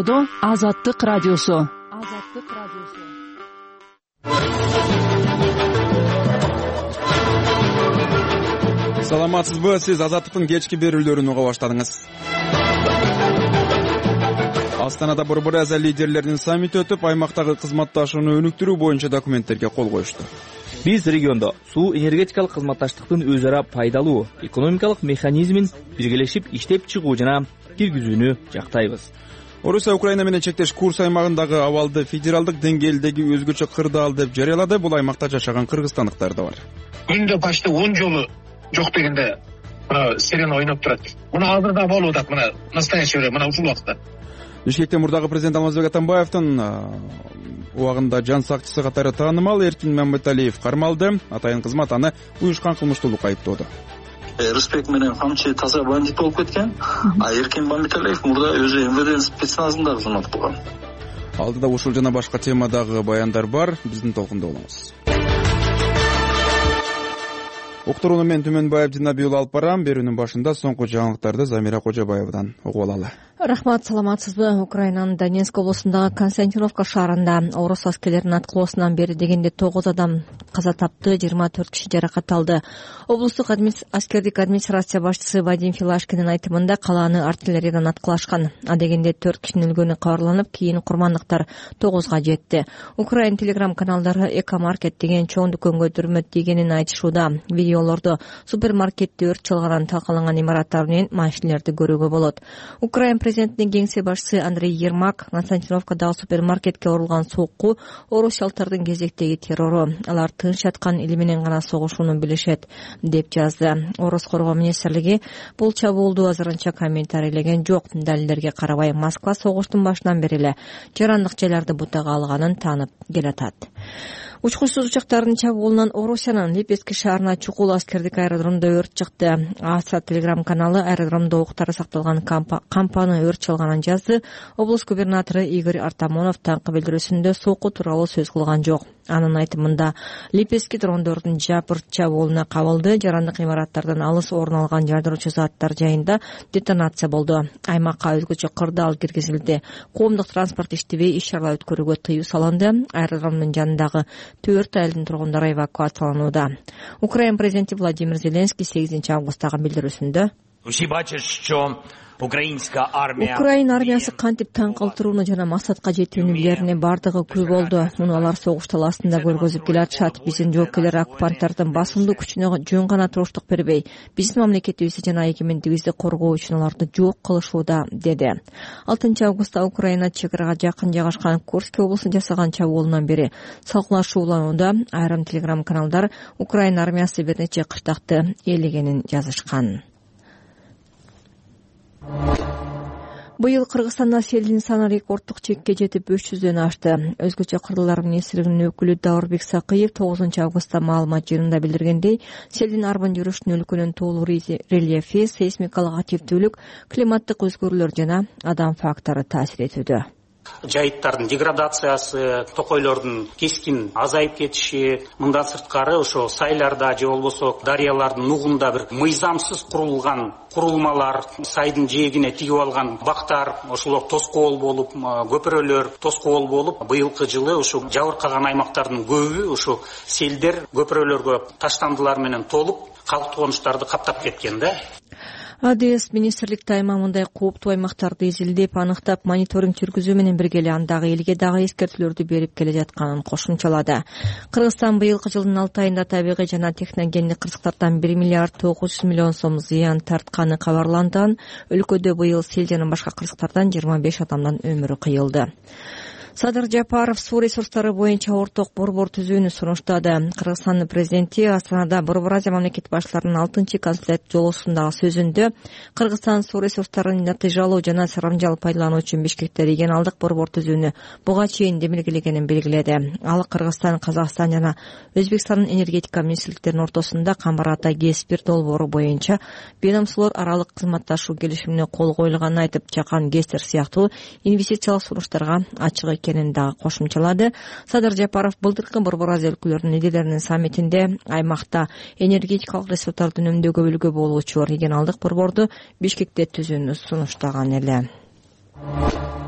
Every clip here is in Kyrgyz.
Чаршоодо Азаттык радиосу. Саламатсызбы, сиз Азаттыктын кечки берүүлөрүн уга баштадыңыз. Астанада Борбор Азия лидерлеринин саммити өтүп, аймактагы кызматташууну өнүктүрүү боюнча документтерге кол коюшту. Биз региондо суу энергетикалык кызматташтыктын өзара пайдалуу экономикалык механизмин биргелешип иштеп чыгуу жана киргизүүнү жактайбыз. Орусия Украина менен чектеш Курс аймагындагы абалды федералдык деңгээлдеги өзгөчө кырдаал деп жарыялады. Бул аймакта жашаган кыргызстандыктар да бар. Күндө почти 10 жолу жок дегенде мына сирена ойноп турат. Мына азыр да болуп атат, мына настоящий время, мына ушул убакта. Бишкекте мурдагы президент Алмазбек Атамбаевдин убагында жан сакчысы катары таанымал Эркин Маматалиев кармалды. Атайын кызмат аны уюшкан кылмыштуулукка айыптоодо. Рыспек менен камчы таза бандит болуп кеткен, а Эркин Маматалиев мурда өзү МВД спецназында кызмат кылган. Алдыда ушул жана башка темадагы баяндар бар, биздин толкунда болуңуз. Уктурууну мен Түмөнбаев Динабий уулу алып барам. Берүүнүн башында соңку жаңылыктарды Замира Кожобаевадан угуп алалы. Рахмат, саламатсызбы? Украинанын Донецк облусундагы Константиновка шаарында орус аскерлеринин аткылоосунан бери дегенде 9 адам каза тапты, 24 киши жаракат алды. Облустук аскердик администрация башчысы Вадим Филашкинин айтымында калааны артиллериядан аткылашкан. А дегенде 4 кишинин өлгөнү кабарланып, кийин курмандыктар 9га жетти. Украин телеграм каналдары Экомаркет деген чоң дүкөнгө дүрмөт дегенин айтышууда. Видеолордо супермаркетте өрт чалганын талкаланган имараттар менен машинелерди көрүүгө болот. Украин президентинин кеңсе башчысы Андрей Ермак Константиновкадагы супермаркетке урулган сокку орусиялыктардын кезектеги террору. Алар тынч жаткан эли менен гана согушууну билишет деп жазды. Орус коргоо министрлиги бул чабуулду азырынча комментарийлеген жок. Далилдерге карабай Москва согуштун башынан бери эле жарандык жайларды бутага алганын таанып келатат. Учкучсуз учактардын чабуулунан Орусиянын Липецк шаарына чукул аскердик аэродромдо өрт чыкты. АСА телеграм каналы аэродромдо октары сакталган кампаны өрт чалганын жазды. Облус губернатору Игорь Артамонов таңкы билдирүүсүндө сокку тууралуу сөз кылган жок. Анын айтымында Липецк дрондордун жапыр чабуулуна кабылды. Жарандык имараттардан алыс орун алган жардыруучу заттар жайында детонация болду. Аймакка өзгөчө кырдаал киргизилди. Коомдук транспорт иштебей иш-чаралар өткөрүүгө тыюу салынды. Аэродромдун жанындагы 4 айылдын тургундары эвакуацияланууда. Украин президенти Владимир Зеленский 8 августтагы билдирүүсүндө Украин армиясы кантип таң калтырууну жана максатка жетүүнү билерине бардыгы күбө болду. Муну алар согуш талаасында көргөзүп келатышат. Биздин жоокейлер оккупанттардын басымдуу күчүнө жөн гана туруштук бербей, биздин мамлекетибизди жана эгемендигибизди коргоо үчүн аларды жок кылышууда, деди. 6 августта Украина чек 'га жакын жайгашкан Курск облусун жасаган чабуулунан бери салкылашууланууда. Айрым телеграм каналдар Украин армиясы бир нече кыштакты ээлегенин жазышкан. Быйыл Кыргызстанда селдин саны рекордтук чекке жетип 300дөн ашты. Өзгөчө кырдалар министрлигинин өкүлү Даурбек Сакыев 9 августта маалымат жыйынында билдиргендей, селдин арбын жүрүшүнүн өлкөнүн тоолуу рельефи, сейсмикалык активдүүлүк, климаттык өзгөрүүлөр жана адам фактору таасир этүүдө. Жайыттардын деградациясы, токойлордун кескин азайып кетиши, мындан сырткары ошо сайларда же болбосо дарыялардын нугунда бир мыйзамсыз курулган курулмалар, сайдын жээгине тигип алган бактар, ошолор тоскоол болуп, көпүрөлөр тоскоол болуп, быйылкы жылы ошо жабыркаган аймактардын көбү ошо селдер көпүрөлөргө таштандылар менен толуп, калк тонуштарды каптап кеткен да. АДС министрлик тайма мындай кооптуу аймактарды изилдеп, аныктап, мониторинг жүргүзүү менен бирге эле андагы элге дагы эскертүүлөрдү берип келе жатканын кошумчалады. Кыргызстан быйылкы жылдын 6 айында табигый жана техногендик кырсыктардан 1 миллиард 900 миллион сом зыян тартканы кабарланган. Өлкөдө быйыл сел жана башка кырсыктардан 25 адамдын өмүрү кыйылды. Садыр Жапаров суу ресурстары боюнча орток борбор түзүүнү сунуштады. Кыргызстандын президенти Астанада Борбор Азия мамлекет башчыларынын 6 консулдат жолуусундагы сөзүндө Кыргызстан суу ресурстарын натыйжалуу жана сарамжал пайдалануу үчүн Бишкекте регионалдык борбор түзүүнү буга чейин демилгелегенин белгиледи. Ал Кыргызстан, Казакстан жана Өзбекстандын энергетика министрликтеринин ортосунда Камбар Ата ГЭС долбоору боюнча ведомстволор аралык кызматташуу келишимине кол коюлганын айтып, Жакан ГЭСтер сыяктуу инвестициялык сунуштарга ачык экенин дагы кошумчалады. Садыр Жапаров былтыркы Борбор Азия өлкөлөрүнүн лидерлеринин саммитинде аймакта энергетикалык ресурстарды үнөмдөөгө үлгү болуучу регионалдык борборду Бишкекте түзүүнү сунуштаган эле.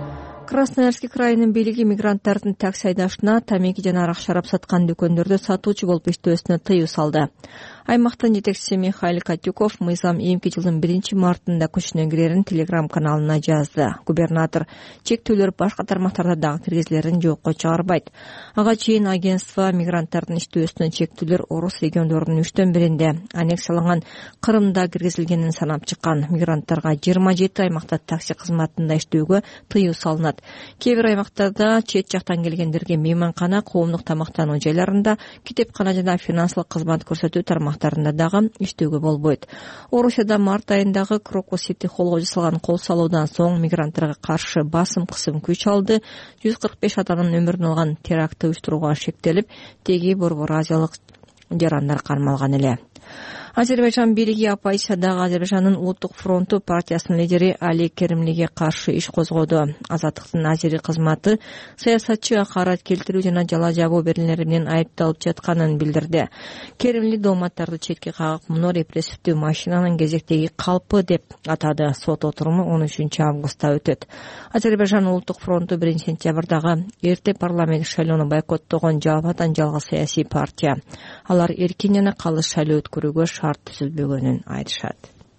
Красноярский крайынын бийлиги мигранттардын такси айдашына тамеки жана арак шарап саткан дүкөндөрдө сатуучу болуп иштөөсүнө тыюу салды. Аймактын жетекчиси Михаил Катюков мыйзам эмки жылдын 1-мартында күчүнө кирерин Telegram каналына жазды. Губернатор чектөөлөр башка тармактарда дагы киргизилерин жокко чыгарбайт. Ага чейин агентство мигранттардын иштөөсүнө чектөөлөр орус региондорунун 1/3-нде аннексияланган Кырымда киргизилгенин санап чыккан. Мигранттарга 27 аймакта такси кызматында иштөөгө тыюу салынат. Кээ бир аймактарда чет жактан келгендерге мейманкана, коомдук тамактануу жайларында, китепкана жана финансылык кызмат көрсөтүү тармактарында дагы иштөөгө болбойт. Орусияда март айындагы Крокус Сити холлго жасалган кол салуудан соң мигранттарга каршы басым кысым күч алды. 145 адамдын өмүрүн алган терактты уюштурууга шектелип, теги Борбор Азиялык жарандар кармалган эле. Азербайжан бийлиги оппозициядагы Азербайжандын Улуттук фронту партиясынын лидери Али Керимлиге каршы иш козгоду. Азаттыктын азири кызматы саясатчы акарат келтирүү жана жала жабуу берилмелери менен айыпталып жатканын билдирди. Керимли дооматтарды четке кагып, муну репрессивдүү машинанын кезектеги калпы деп атады. Сот отуруму 13 августта өтөт. Азербайжан Улуттук фронту 1-сентябрдагы эрте парламенттик шайлоону бойкоттогон жабадан жалгыз саясий партия. Алар эркин жана калыс шайлоо өткөрүүгө шарт түзүлбөгөнүн айтышат.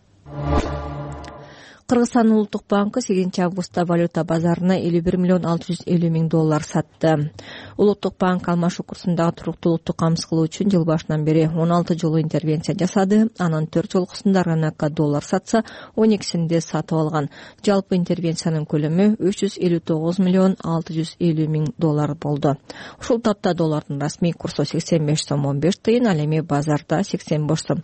Кыргызстан Улуттук банкы 8 августта валюта базарына 51,650,000 сатты. Улуттук банк алмашуу курсундагы туруктуулукту камсыз кылуу үчүн жыл башынан бери 16 жолу интервенция жасады. Анын 4 жолкусунда РНК доллар сатса, 12-синде сатып алган. Жалпы интервенциянын көлөмү 354,650,000 болду. Ушул тапта доллардын расмий курсу 85 сом 15 тыйын, ал эми базарда 85 сом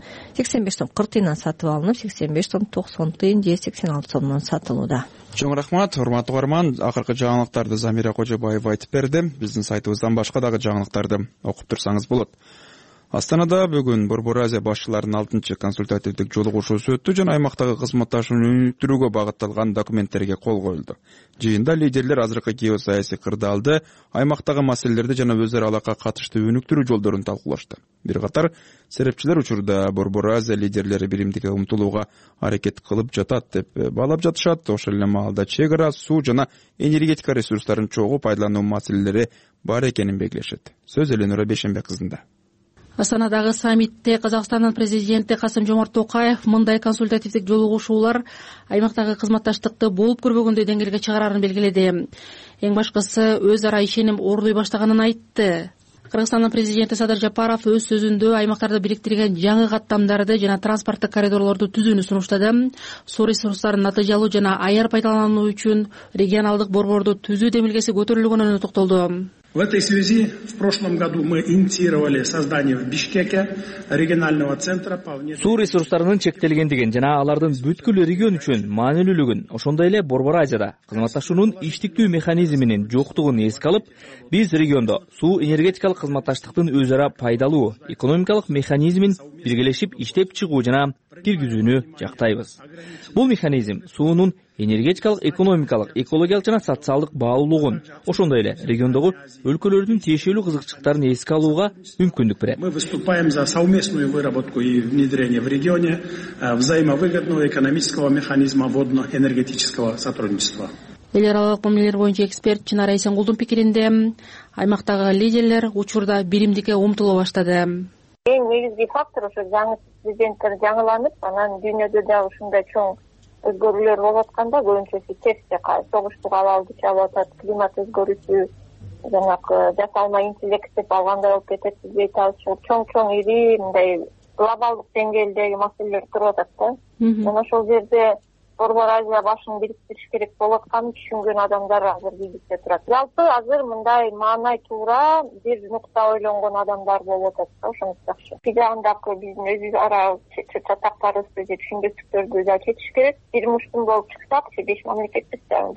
40 тыйындан сатып алынып, 85 сом 90 тыйын же 86 сомдон сатылууда. Чоң рахмат, урматтуу угарман. Акыркы жаңылыктарды Замира Кожобаева айтып берди. Биздин сайтыбыздан башка дагы жаңылыктарды окуп турсаңыз болот. Астанада бүгүн Борбор Азия башчыларынын 6-чы консультативдик жолугушуусу өттү жана аймактагы кызматташууну өнүктүрүүгө багытталган документтерге кол коюлду. Жыйында лидерлер азыркы геосаясий кырдаалды, аймактагы маселелерди жана өз ара алакка катыштуу өнүктүрүү жолдорун талкуулашты. Бир катар серепчилер учурда Борбор Азия лидерлери биримдикке умтулууга аракет кылып жатат деп баалап жатышат. Ошол эле маалда чек ара, суу жана энергетика ресурстарын чогуу пайдалануу маселелери бар экенин белгилешет. Сөз Эленора Бейшенбек кызында. Астанадагы саммитте Казакстандын президенти Касым-Жомарт Токаев мындай консультативдик жолугушуулар аймактагы кызматташтыкты болуп көрбөгөндөй деңгээлге чыгарарын белгиледи. Эң башкысы өз ара ишеним ордой баштаганын айтты. Кыргызстандын президенти Садыр Жапаров өз сөзүндө аймактарды бириктирген жаңы каттамдарды жана транспорттук коридорлорду түзүүнү сунуштады. Суу ресурстарын натыйжалуу жана аяр пайдалануу үчүн регионалдык борборду түзүү демилгеси көтөрүлгөнүнө токтолду. В этой связи в прошлом году мы инициировали создание в Бишкеке регионального центра по внедрению. Суу ресурстарынын чектелгендигин жана алардын бүткүл регион үчүн маанилүүлүгүн, ошондой эле Борбор Азияда кызматташуунун иштиктүү механизминин жоктугун эске алып, биз региондо суу энергетикалык кызматташтыктын өз ара пайдалуу экономикалык механизмин биргелешип иштеп чыгуу жана киргизүүнү жактайбыз. Бул механизм суунун энергетикалык, экономикалык, экологиялык жана социалдык баалуулугун, ошондой эле региондогу өлкөлөрдүн тиешелүү кызыкчылыктарын эске алууга мүмкүндүк берет. Мы выступаем за совместную выработку и внедрение в регионе взаимовыгодного экономического механизма водно-энергетического сотрудничества. Эл аралык мамилелер боюнча эксперт Чынара Эсенгулдун пикиринде, аймактагы лидерлер учурда биримдикке умтула баштады. Эң негизги фактор ошо жаңы президенттер жаңыланып, анан дүйнөдө да ушундай чоң өзгөрүүлөр болуп атканда көбүнчөсү терске согуштук абалды чалып атат, климат өзгөрүүсү, жанагы жасалма интеллект деп алгандай болуп кетет, бизде чоң ири мындай глобалдык деңгээлдеги маселелер туруп атат да. Жана ошол жерде Борбор Азия башын бириктириш керек болуп атканын түшүнгөн адамдар азыр бийликте турат. Жалпы азыр мындай маанай туура бир нукта ойлонгон адамдар болуп атат да, ошону жакшы. Жагындагы биздин өз ара чатактарыбызды же түшүндүктөрдү да чечиш керек. Бир муштун болуп чыксак, 5 мамлекетпиз да,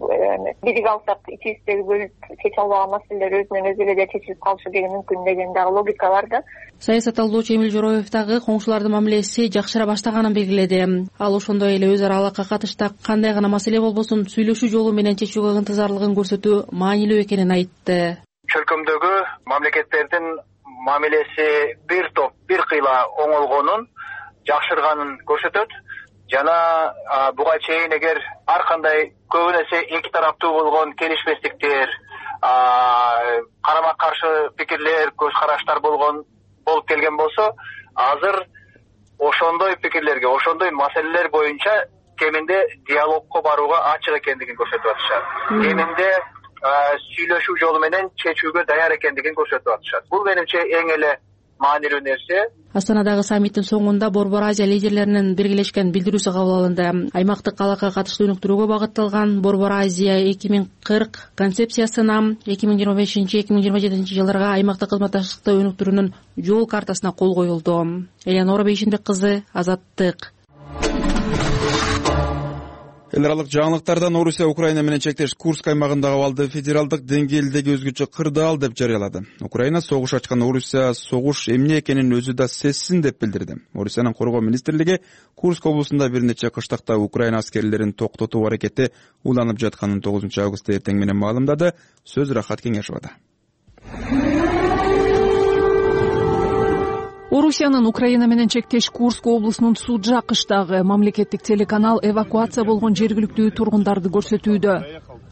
бирик алсак, ичибиздеги бөлүп чече албаган маселелер өзүнөн өзү эле чечилип калышы деген мүмкүн деген дагы логика бар да. Саясат талдоочу Эмил Жороев дагы коңшулардын мамилеси жакшыра баштаганын белгиледи. Ал ошондой эле өз ара алакка катышта кандай гана маселе болбосун сүйлөшүү жолу менен чечүүгө ынтызарлыгын көрсөтүү маанилүү экенин айтты. Чөлкөмдөгү мамлекеттердин мамилеси бир топ, бир кыйла оңолгонун, жакшырганын көрсөтөт. жана буга чейин эгер ар кандай көбүнесе эки тараптуу болгон келишпестиктер, карама каршы пикирлер, көз караштар болуп келген болсо, азыр ошондой пикирлерге, ошондой маселелер боюнча кеминде диалогко барууга ачык экендигин көрсөтүп атышат. Кеминде сүйлөшүү жолу менен чечүүгө даяр экендигин көрсөтүп атышат. Бул менимче эң эле маанилүү нерсе. Астанадагы саммиттин соңунда Борбор Азия лидерлеринин биргелешкен билдирүүсү кабыл алынды. Аймактык алакка катыштуу өнүктүрүүгө багытталган Борбор Азия 2040 концепциясына 2025-2027 жылдарга аймактык кызматташтыкты өнүктүрүүнүн жол картасына кол коюлду. Элеонора Бейшенбек кызы, Азаттык. Эл аралык жаңылыктардан Орусия Украина менен чектеш Курск аймагындагы абалды федералдык деңгээлдеги өзгөчө кырдаал деп жарыялады. Украина согуш ачкан Орусия согуш эмне экенин өзү да сезсин деп билдирди. Орусиянын коргоо министрлиги Курск облусунда бир нече кыштакта Украина аскерлерин токтотуу аракети уланып жатканын 9 августта эртең менен маалымдады. Сөз Рахат Кеңешовада. Орусиянын Украина менен чектеш Курск облусунун Суджа кыштагы мамлекеттик телеканал эвакуация болгон жергиликтүү тургундарды көрсөтүүдө.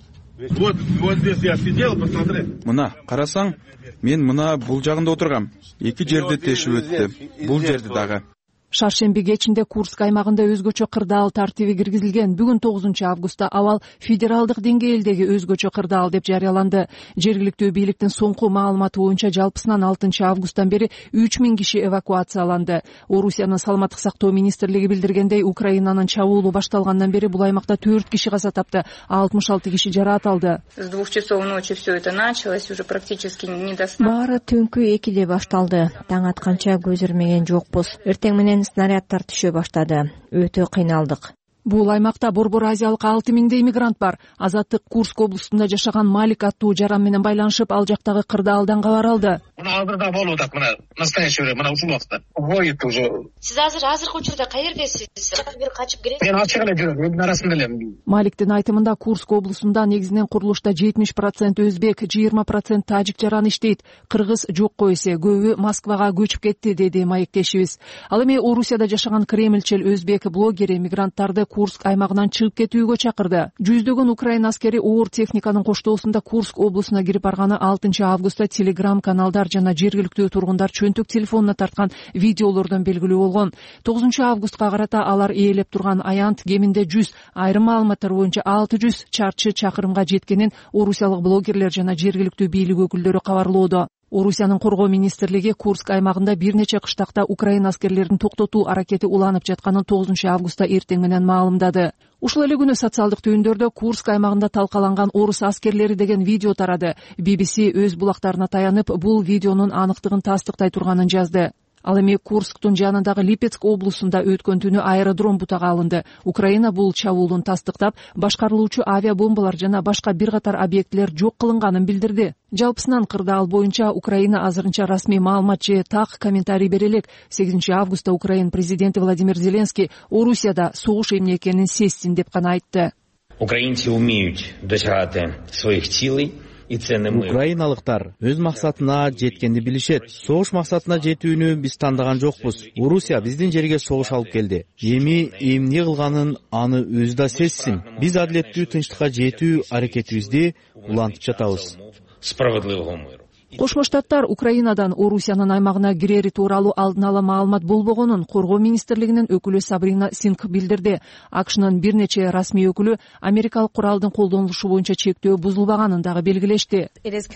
Мына карасаң, мен мына бул жагында отургам. Эки жерди тешип өттү. Бул жерди дагы. Шаршемби кечинде Курск аймагында өзгөчө кырдаал тартиби киргизилген. Бүгүн 9 августта абал федералдык деңгээлдеги өзгөчө кырдаал деп жарыяланды. Жергиликтүү бийликтин соңку маалыматы боюнча жалпысынан 6 августтан бери 3000 киши эвакуацияланды. Орусиянын саламаттык сактоо министрлиги билдиргендей, Украинанын чабуулу башталгандан бери бул аймакта 4 киши каза тапты, 66 киши жараат алды. С 2 часов ночи все это началось, уже практически не до сна. Баары түнкү 2де башталды. Таң атканча көз ирмеген жокпуз. Эртең менен снарядтар түшө баштады. Өтө кыйналдык. Бул аймакта Борбор Азиялык 6000 иммигрант бар. Азаттык Курск облусунда жашаган Малик аттуу жаран менен байланышып, ал жактагы кырдаалдан кабар алды. Мына азырда болуп атат, мына настоящий время, мына ушул убакта. Воет уже. Сиз азыркы учурда каердесиз? Бир качып келесиз? Мен ачык эле жүрөм, элдин арасында элем. Маликтин айтымында Курск облусунда негизинен курулушта 70% өзбек, 20% тажик жаран иштейт. Кыргыз жокко эсе, көбү Москвага көчүп кетти, деди маектешибиз. Ал эми Орусияда жашаган кремлчил өзбек блогери мигранттарды Курск аймагынан чыгып кетүүгө чакырды. Жүздөгөн Украина аскери оор техниканын коштоосунда Курск облусуна кирип барганы 6 августта Telegram каналдар жана жергиликтүү тургундар чөнтөк телефонуна тарткан видеолордон белгилүү болгон. 9 августка карата алар ээлеп турган аянт кеминде 100, айрым маалыматтар боюнча 600 чарчы чакырымга жеткенин орусиялык блогерлер жана жергиликтүү бийлик өкүлдөрү кабарлоодо. Орусиянын коргоо министрлиги Курск аймагында бир нече кыштакта Украина аскерлерин токтотуу аракети уланып жатканын 9 августта эртең менен маалымдады. Ушул эле күнү социалдык түйүндөрдө Курск аймагында талкаланган орус аскерлери деген видео тарады. BBC өз булактарына таянып, бул видеонун аныктыгын тастыктай турганын жазды. Ал эми Курсктун жанындагы Липецк облусунда өткөн түнү аэродром бутага алынды. Украина бул чабуулун тастыктап, башкарылуучу авиабомбалар жана башка бир катар объектилер жок кылынганын билдирди. Жалпысынан кырдаал боюнча Украина азырынча расмий маалымат же так комментарий бере элек. 8 августта Украина президенти Владимир Зеленский Орусияда согуш эмне экенин сезсин деп гана айтты. Украинцы умеют досягать своих целей. Украиналыктар өз максатына жеткенди билишет. Согуш максатына жетүүнү биз тандаган жокпуз. Орусия биздин жерге согуш алып келди. Эми эмне кылганын аны өзү да сезсин. Биз адилеттүү тынчтыкка жетүү аракетибизди улантып жатабыз. Справедливого миру. Кошмо Штаттар Украинадан Орусиянын аймагына кирери тууралуу алдын ала маалымат болбогонун коргоо министрлигинин өкүлү Сабрина Синг билдирди. АКШнын бир нече расмий өкүлү Америкалык куралдын колдонулушу боюнча чектөө бузулбаганын дагы белгилешти.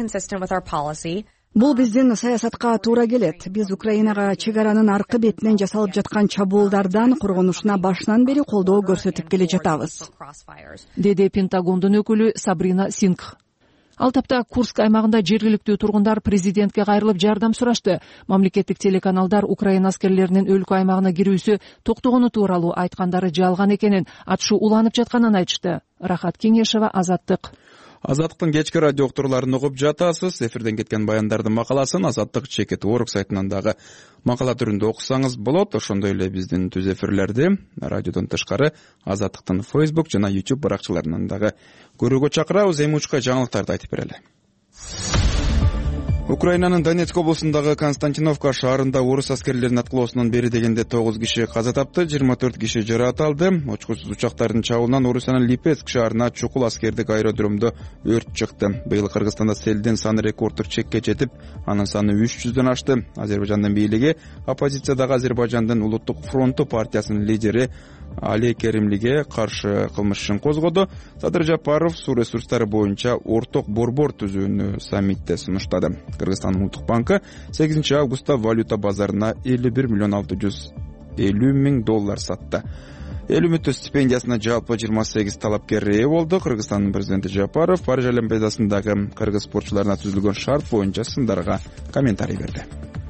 Бул биздин саясатка туура келет. Биз Украинага чек аранын аркы бетинен жасалып жаткан чабуулдардан коргонушуна башынан бери колдоо көрсөтүп келе жатабыз, деди Пентагондун өкүлү Сабрина Синг. Ал тапта Курск аймагында жергиликтүү тургундар президентке кайрылып жардам сурашты. Мамлекеттик телеканалдар Украина аскерлеринин өлкө аймагына кирүүсү токтогону тууралуу айткандары жалган экенин, атышу уланып жатканын айтышты. Рахат Кеңешова, Азаттык. Азаттыктын кечки радио уктурууларын угуп жатасыз. Эфирден кеткен баяндардын макаласын Азаттык /org сайтынан дагы макала түрүндө окусаңыз болот. Ошондой эле биздин түз эфирлерди радиодон тышкары Азаттыктын Facebook жана YouTube баракчаларынан дагы көрүүгө чакырабыз. Эми учка жаңылыктарды айтып берели. Украинанын Донецк облусундагы Константиновка шаарында орус аскерлеринин аткылоосунан бери дегенде 9 киши каза тапты, 24 киши жаракат алды. Учкучсуз учактардын чабуулунан Орусиянын Липецк шаарына чукул аскердик аэродромдо өрт чыкты. Быйыл Кыргызстанда селдин саны рекорддук чекке жетип, анын саны 300дөн ашты. Азербайжандын бийлиги оппозициядагы Азербайжандын улуттук фронту партиясынын лидери Али Керимлиге каршы кылмыш ишин козгоду. Садыр Жапаров суу ресурстары боюнча орток борбор түзүүнү саммитте сунуштады. Кыргызстандын улуттук банкы 8 августта валюта базарына 51 миллион 650 миң доллар сатты. Эл үмүттүү стипендиясына жалпы 28 талапкер ээ болду. Кыргызстандын президенти Жапаров Париж олимпиадасындагы кыргыз спортчуларына түзүлгөн шарт боюнча сындарга комментарий берди.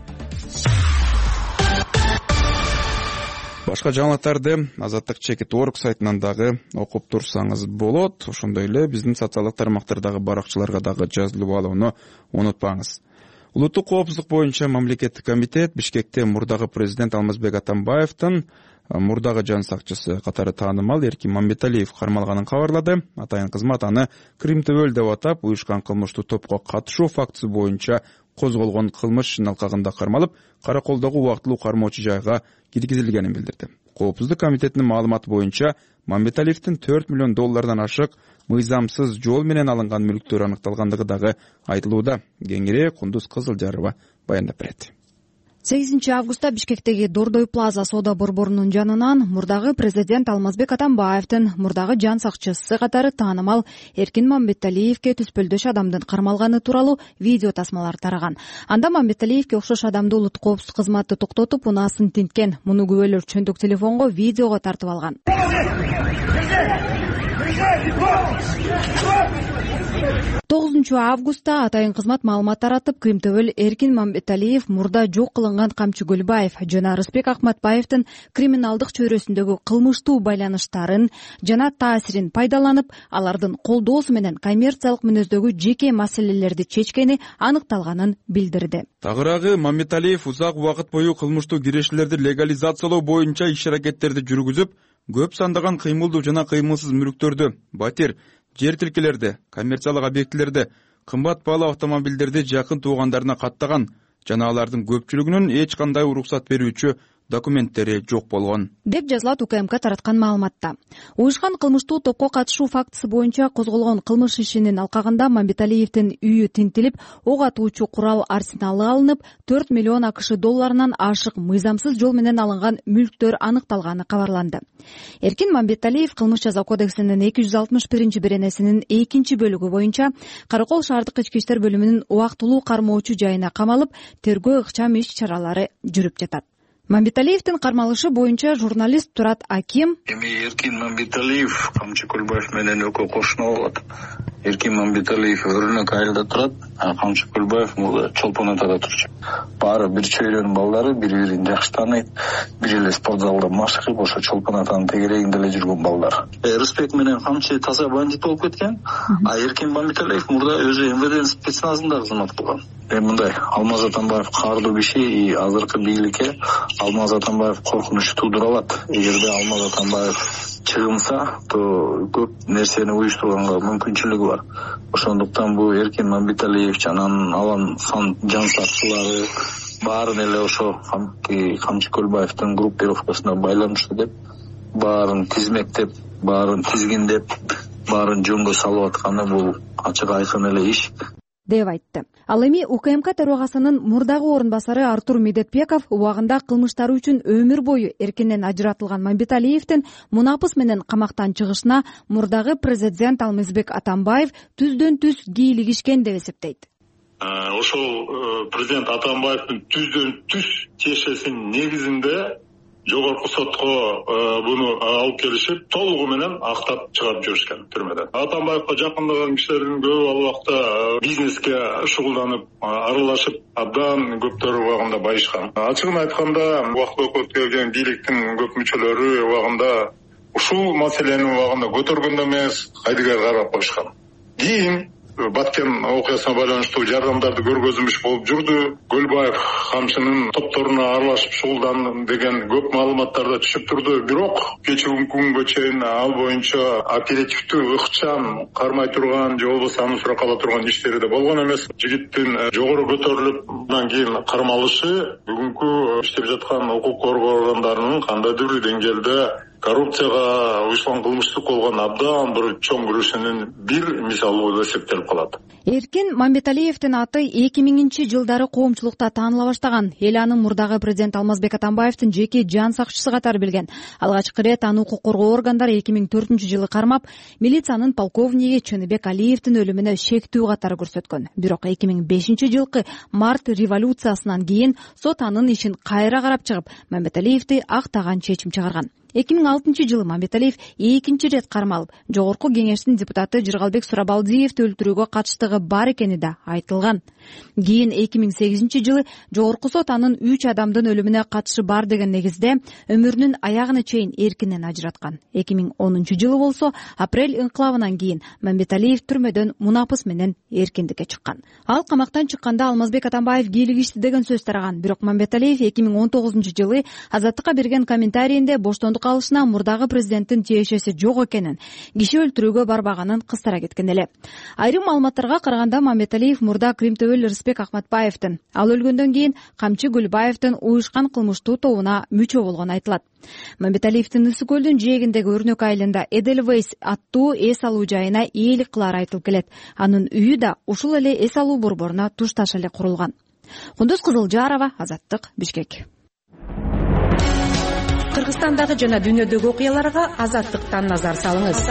Башка жаңылыктарды Азаттык чекит орг сайтынан дагы окуп турсаңыз болот. Ошондой эле биздин социалдык тармактардагы баракчыларга дагы жазылып алууну унутпаңыз. Улуттук коопсуздук боюнча мамлекеттик комитет Бишкекте мурдагы президент Алмазбек Атамбаевдин мурдагы жан сакчысы катары таанымал Эркин Мамбеталиев кармалганын кабарлады. Атайын кызмат аны Крим төбөл деп атап, уюшкан кылмыштуу топко катышуу фактысы боюнча козголгон кылмыш ишин алкагында кармалып, Караколдогу убактылуу кармоочу жайга киргизилгенин билдирди. Коопсуздук комитетинин маалыматы боюнча Мамбеталиевдин 4 миллион доллардан ашык мыйзамсыз жол менен алынган мүлктөр аныкталгандыгы дагы айтылууда. Кеңири Кундуз Кызылжарова баяндап берет. 8 августта Бишкектеги Дордой Плаза соода борборунун жанынан мурдагы президент Алмазбек Атамбаевдин мурдагы жан сакчысы катары таанымал Эркин Мамбеталиевке түспөлдөш адамдын кармалганы тууралуу видео тасмалар тараган. Анда Мамбеталиевке окшош адамды улуттук коопсуздук кызматы токтотуп, унаасын тинткен. Муну күбөлөр чөндүк телефонго видеого тартып алган. 9 августта атайын кызмат маалымат таратып, Крим төбөл Эркин Мамбеталиев мурда жок кылынган Камчы Гүлбаев жана Рыспек Акматбаевдин криминалдык чөйрөсүндөгү кылмыштуу байланыштарын жана таасирин пайдаланып, алардын колдоосу менен коммерциялык мүнөздөгү жеке маселелерди чечкени аныкталганын билдирди. Тагыраагы Мамбеталиев узак убакыт бою кылмыштуу кирешилерди легализациялоо боюнча иш-аракеттерди жүргүзүп, көп сандаган кыймылдуу жана кыймылсыз мүлктөрдү, батир, жер тилкелерди, коммерциялык объектилерди, кымбат баалуу автомобилдерди жакын туугандарына каттаган жана алардын көпчүлүгүнүн эч кандай уруксат берүүчү документтери жок болгон деп жазылат УКМК тараткан маалыматта. Уюшкан кылмыштуу топко катышуу фактысы боюнча козголгон кылмыш ишинин алкагында Мамбеталиевдин үйү тинтилип, ок атуучу курал арсеналы алынып, 4 миллион АКШ долларынан ашык мыйзамсыз жол менен алынган мүлктөр аныкталганы кабарланды. Эркин Мамбеталиев кылмыш жаза кодексинин 261-беренесинин 2 бөлүгү боюнча Каракол шаардык ички иштер бөлүмүнүн убактылуу кармоочу жайына камалып, тергөө ыкчам иш чаралары жүрүп жатат. Мамбеталиевдин кармалышы боюнча журналист Турат Аким Эркин Мамбеталиев Камчы Гүлбаев менен экөө кошуна болот. Эркин Мамбеталиев Өрнөк айылда турат, Камчы Гүлбаев мурда Чолпон атада турчу. Баары бир чөйрөнүн балдары, бири-бирин жакшы тааныйт, бир эле спорт залда машык кылып, ошо Чолпон атанын тегерегинде эле жүргөн балдар. Рыспек менен Камчы таза бандит болуп кеткен, а Эркин Мамбеталиев мурда өзү МВД спецназында кызмат кылган. Мындай Алмаз Атамбаев каардуу биши и азыркы бийликке Алмаз Атамбаев коркунуч туудура алат. Эгерде Алмаз Атамбаев чыгынса, то көп нерсени уюштурганга мүмкүнчүлүгү бар. Ошондуктан бул Эркин Мамбеталиев анан алан жан сакчылары баарын эле ошо Камчы Гүлбаевдин группировкасына байланыштуу деп, баарын тизмектеп, баарын тизгиндеп, баарын жөнгө салып атканы бул ачык айкын эле иш деп айтты. Ал эми УКМК төрагасынын мурдагы орун басары Артур Медетбеков убагында кылмыштары үчүн өмүр бою эркинен ажыратылган Мамбеталиевдин мунапыс менен камактан чыгышына мурдагы президент Алмазбек Атамбаев түздөн-түз кийлигишкен деп эсептейт. Ошол президент Атамбаевдин түздөн-түз тиешесинин негизинде жогорку сотко буну алып келишип, толугу менен актап чыгарып жүрүшкөн түрмөдөн. Атамбаевга жакындаган кишилердин көбү ал убакта бизнеске шугулданып, аралашып, абдан көптөрү убагында байышкан. Ачыгын айтканда, убакыт өтүп келген бийликтин көп мүчөлөрү убагында ушул маселени убагында көтөргөндө эмес, кайдыгер карап коюшкан. Кийин Баткен окуясына байланыштуу жардамдарды көргөзмөш болуп жүрдү. Көлбаев камчынын топторуна аралашып шугулдандым деген көп маалыматтар да түшүп турду. Бирок кечээ күнгө чейин ал боюнча оперативдүү ыкчам кармай турган же болбосо аны суракка ала турган иштери да болгон эмес. Жигиттин жогору көтөрүлүп андан кийин кармалышы бүгүнкү иштеп жаткан укук коргоо органдарынын кандайдыр бир деңгээлде коррупцияга уюшталган кылмыштык болгон абдан bir чоң күрөшүнүн бир мисалы болуп эсептелип калат. Эркин Мамбеталиевдин аты 2000-жылдары коомчулукта тааныла баштаган. Эл аны мурдагы президент Алмазбек Атамбаевдин жеке жан сакчысы катары билген. Алгачкы ирет аны укук коргоо органдары 2004-жылы кармап, милициянын полковниги Чөнөбек Алиевдин өлүмүнө шектүү катары көрсөткөн. Бирок 2005-жылкы март революциясынан кийин сот анын ишин кайра карап чыгып, Мамбеталиевди актаган чечим чыгарган. 2006-жылы Мамбеталиев экинчи ирет кармалып, жогорку кеңештин депутаты Жыргалбек Сурабалдиевди өлтүрүүгө катыштыгы бар экени да айтылган. Кийин 2008-жылы жогорку сот анын 3 адамдын өлүмүнө катышы бар деген негизде өмүрүнүн аягына чейин эркинен ажыраткан. 2010-жылы болсо апрель инкылабынан кийин Мамбеталиев түрмөдөн мунапыс менен эркиндикке чыккан. Ал камактан чыкканда Алмазбек Атамбаев кийлигишти деген сөз тараган. Бирок Мамбеталиев 2019-жылы Азаттыкка берген комментарийинде боштондук алышына мурдагы президенттин тиешеси жок экенин, киши өлтүрүүгө барбаганын кыстара кеткен эле. Айрым маалыматтарга караганда Мамбеталиев мурда Кримтөбөл Рыспек Ахматбаевдин, ал өлгөндөн кийин Камчы Гүлбаевдин уюшкан кылмыштуу тобуна мүчө болгону айтылат. Мамбеталиевдин Ысык көлдүн жээгиндеги Өрнөк айылында Эдельвейс аттуу эс алуу жайына ээлик кылары айтылып келет. Анын үйү да ушул эле эс алуу борборуна тушташ эле курулган. Кундуз Кызылжарова, Азаттык, Бишкек. Кыргызстандагы жана дүйнөдөгү окуяларга Азаттыктан назар салыңыз.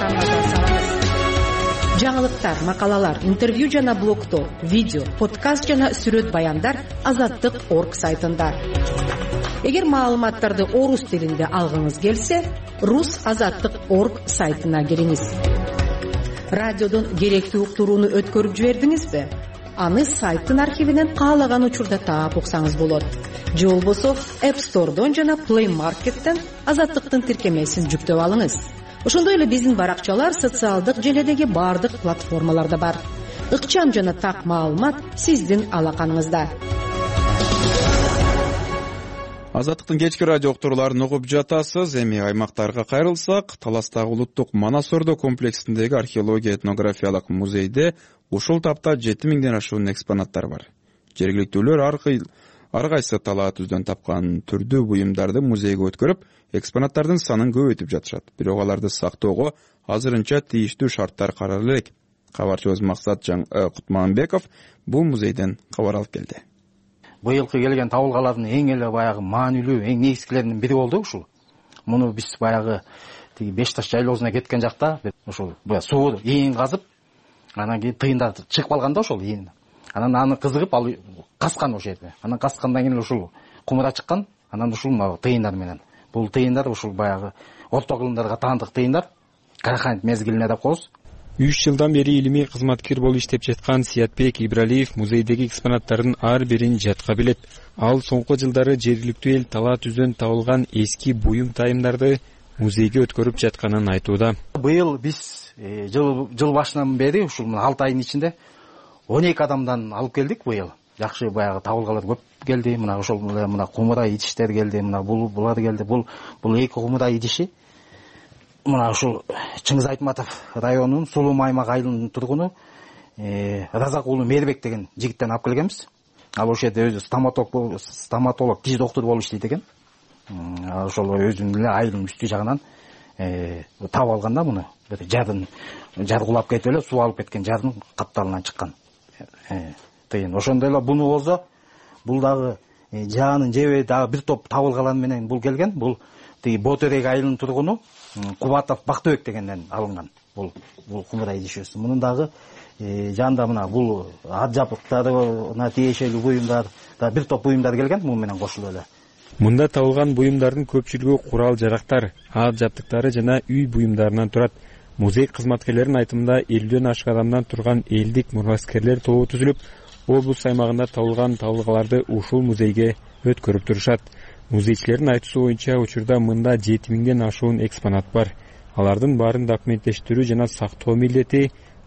Жаңылыктар, макалалар, интервью жана блогдо, видео, подкаст жана сүрөт баяндар Азаттык.орг сайтында. Эгер маалыматтарды орус тилинде алгыңыз келсе, rus.azаттык.org сайтына кириңиз. Радиодон керектүү уктурууну өткөрүп жибердиңизби? Аны сайттын архивинен каалаган учурда таап уксаңыз болот. Же болбосо App Store'дон жана Play Market'тен Азаттыктын тиркемесин жүктөп алыңыз. Ошондой эле биздин баракчалар социалдык желедеги бардык платформаларда бар. Ыкчам жана так маалымат сиздин алаканыңызда. Азаттыктын кечки радио уктурууларын угуп жатасыз. Эми аймактарга кайрылсак, Таластагы улуттук Манас Ордо комплексиндеги археология этнографиялык музейде ушул тапта 7000ден ашуун экспонаттар бар. Жергиликтүүлөр ар кайсы талаа түздөн тапкан түрдүү буюмдарды музейге өткөрүп, экспонаттардын санын көбөйтүп жатышат. Бирок аларды сактоого азырынча тийиштүү шарттар каралып элек. Кабарчыбыз Максат Кутманбеков бул музейден кабар алып келди. Быйылкы келген табылгалардын эң эле баягы маанилүү, эң негизгилеринин бири болду ушул. Муну биз баягы тиги Бешташ жайлоосуна кеткен жакта ушул суу ийин казып, анан кийин тыйындар чыгып калганда ошол ийин. Анан аны кызыгып ал каскан ошол жерде. Анан каскандан кийин ушул кумура чыккан, анан ушул тыйындар менен. Бул тыйындар ушул баягы орто кылымдарга таандык тыйындар. Карахант мезгилине деп коебуз. 3 жылдан бери илимий кызматкер болуп иштеп жаткан Сиятбек Ибралиев музейдеги экспонаттардын ар бирин жатка билет. Ал соңку жылдары жергиликтүү эл талаа түздөн табылган эски буюм тайымдарды музейге өткөрүп жатканын айтууда. Быйыл биз жыл башынан бери ушул 6 айдын ичинде 12 адамдан алып келдик быйыл. Жакшы баягы табылгалар көп келди. Мына ошол мына кумура идиштер келди, мына булар келди. Бул эки кумура идиши. Мына ушул Чыңгыз Айтматов районунун Сулуу Аймак айылынын тургуну Разак уулу Мербек деген жигиттен алып келгенбиз. Ал ошол жерде өзү стоматолог, тиш доктуру болуп иштейт экен. Ошол өзүнүн эле айылынын үстү жагынан таап алганда муну жар кулап кетип эле суу алып кеткен жардын капталынан чыккан. Тыйын. Ошондой эле буну болсо, бул дагы жаанын жеби дагы бир топ табылгалар менен бул келген. Бул тиги Ботерек айылынын тургуну Кубатов Бактыбек дегенден алынган. Бул кумура идишүүсү. Мунун дагы жанында мына бул ат жабдыктарына тиешелүү буюмдар да бир топ буюмдар келген, муну менен кошулуп эле. Мында табылган буюмдардын көпчүлүгү курал жарактар, ат жабдыктары жана үй буюмдарынан турат. Музей кызматкерлеринин айтымында 50ден ашык адамдан турган элдик мураскерлер тобу түзүлүп, облус аймагында табылган табылгаларды ушул музейге өткөрүп турушат. Музейчилердин айтуусу боюнча учурда мында 7000ден ашуун экспонат бар. Алардын баарын документтештирүү жана сактоо милдети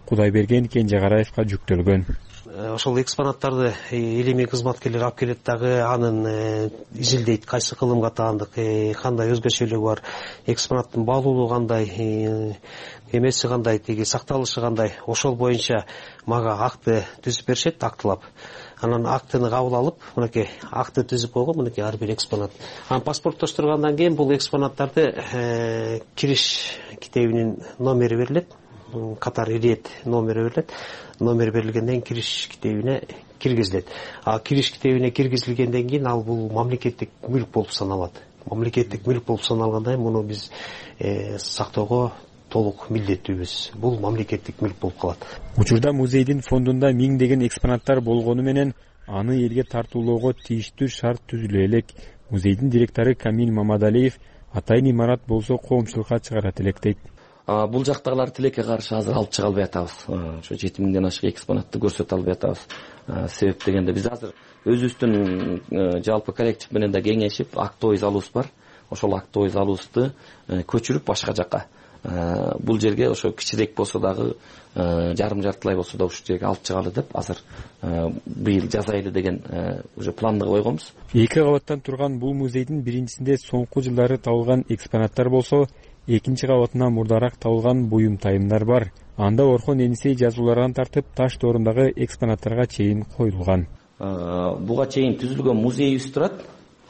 Кудайберген Кенжегараевка жүктөлгөн. Ошол экспонаттарды элемей кызматкерлер алып келет дагы анын изилдейт, кайсы кылымга таандык, кандай өзгөчөлүгү бар, экспонаттын баалуулугу кандай, эмеси кандай, тиги сакталышы кандай, ошол боюнча мага акты түзүп беришет, актылап. Анан актыны кабыл алып, мынакей акты түзүп койгон, мынакей ар бир экспонат. Анан паспорттоштургандан кийин бул экспонаттарды кириш китебинин номери берилет, катар ирет номери берилет. Номер берилгенден кириш китебине киргизилет. А кириш китебине киргизилгенден кийин ал бул мамлекеттик мүлк болуп саналат. Мамлекеттик мүлк болуп саналгандан кийин муну биз сактоого толук милдеттүүбүз. Бул мамлекеттик мүлк болуп калат. Учурда музейдин фондунда миңдеген экспонаттар болгону менен аны элге тартуулоого тийиштүү шарт түзүлө элек. Музейдин директору Камил Мамадалиев атайын имарат болсо коомчулукка чыгарат элек дейт. Бул жактагылар тилекке каршы азыр алып чыга албай атабыз. Ошо 7000ден ашык экспонатты көрсөтө албай атабыз. Себеп дегенде биз азыр өзүбүздүн жалпы коллектив менен да кеңешип, актовый залуус бар. Ошол актовый залуусту көчүрүп башка жакка. Бул жерге ошо кичирээк болсо дагы жарым жартылай болсо да ушул жерге алып чыгалы деп азыр быйыл жазайлы деген уже планды койгонбуз. 2 кабаттан турган бул музейдин биринчисинде соңку жылдары табылган экспонаттар болсо, экинчи кабатына мурдараак табылган буюм тайымдар бар. Анда Орхон Энисей жазуулардан тартып таш доорундагы экспонаттарга чейин коюлган. Буга чейин түзүлгөн музейибиз турат.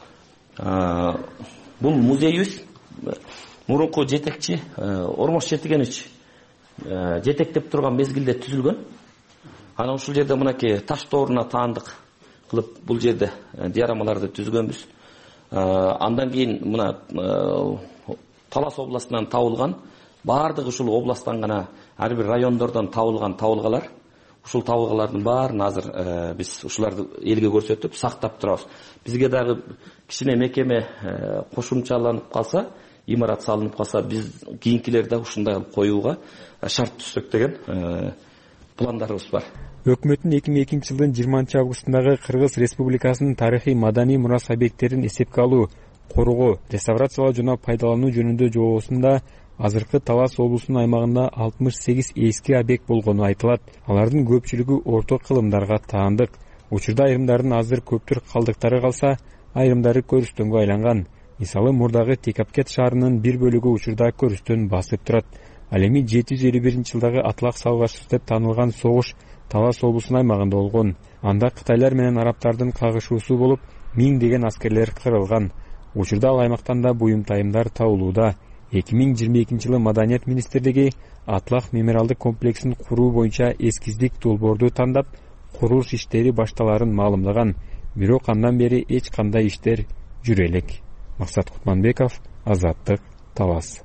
Бул музейибиз мурунку жетекчи Ормош Четигенович жетектеп турган мезгилде түзүлгөн. Анан ушул жерде мынакей таш дооруна таандык кылып бул жерде диорамаларды түзгөнбүз. Андан кийин мына Талас областынан табылган, бардыгы ушул областтан гана ар бир райондордон табылган табылгалар. Ушул табылгалардын баарын азыр биз ушуларды элге көрсөтүп, сактап турабыз. Бизге дагы кичине мекеме кошумчаланып калса, имарат салынып калса, биз кийинкилерде ушундай кылып коюуга шарт түзсөк деген пландарыбыз бар. Өкмөттүн 2002 жылдын 20 августундагы Кыргыз Республикасынын тарыхый маданий мурас объекттерин эсепке алуу, коргоо, реставрациялоо жана пайдалануу жөнүндө жобосунда азыркы Талас облусунун аймагында 68 эски объект болгону айтылат. Алардын көпчүлүгү орто кылымдарга таандык. Учурда айрымдардын азыр көптүр калдыктары калса, айрымдары көрүстөнгө айланган. Мисалы, мурдагы Текапкет шаарынын бир бөлүгү учурда көрүстөн басып турат. Ал эми 751-жылдагы Атлак салгачы деп таанылган согуш Талас облусунун аймагында болгон. Анда кытайлар менен арабтардын кагышуусу болуп, миңдеген аскерлер кырылган. Учурда ал аймактан да буюм тайымдар табылууда. 2022 жылы Маданият министрлиги Атлак мемориалдык комплексин куруу боюнча эскиздик долбоорду тандап, курулуш иштери башталарын маалымдаган. Бирок андан бери эч кандай иштер жүрө элек. Максат Кутманбеков, Азаттык, Талас.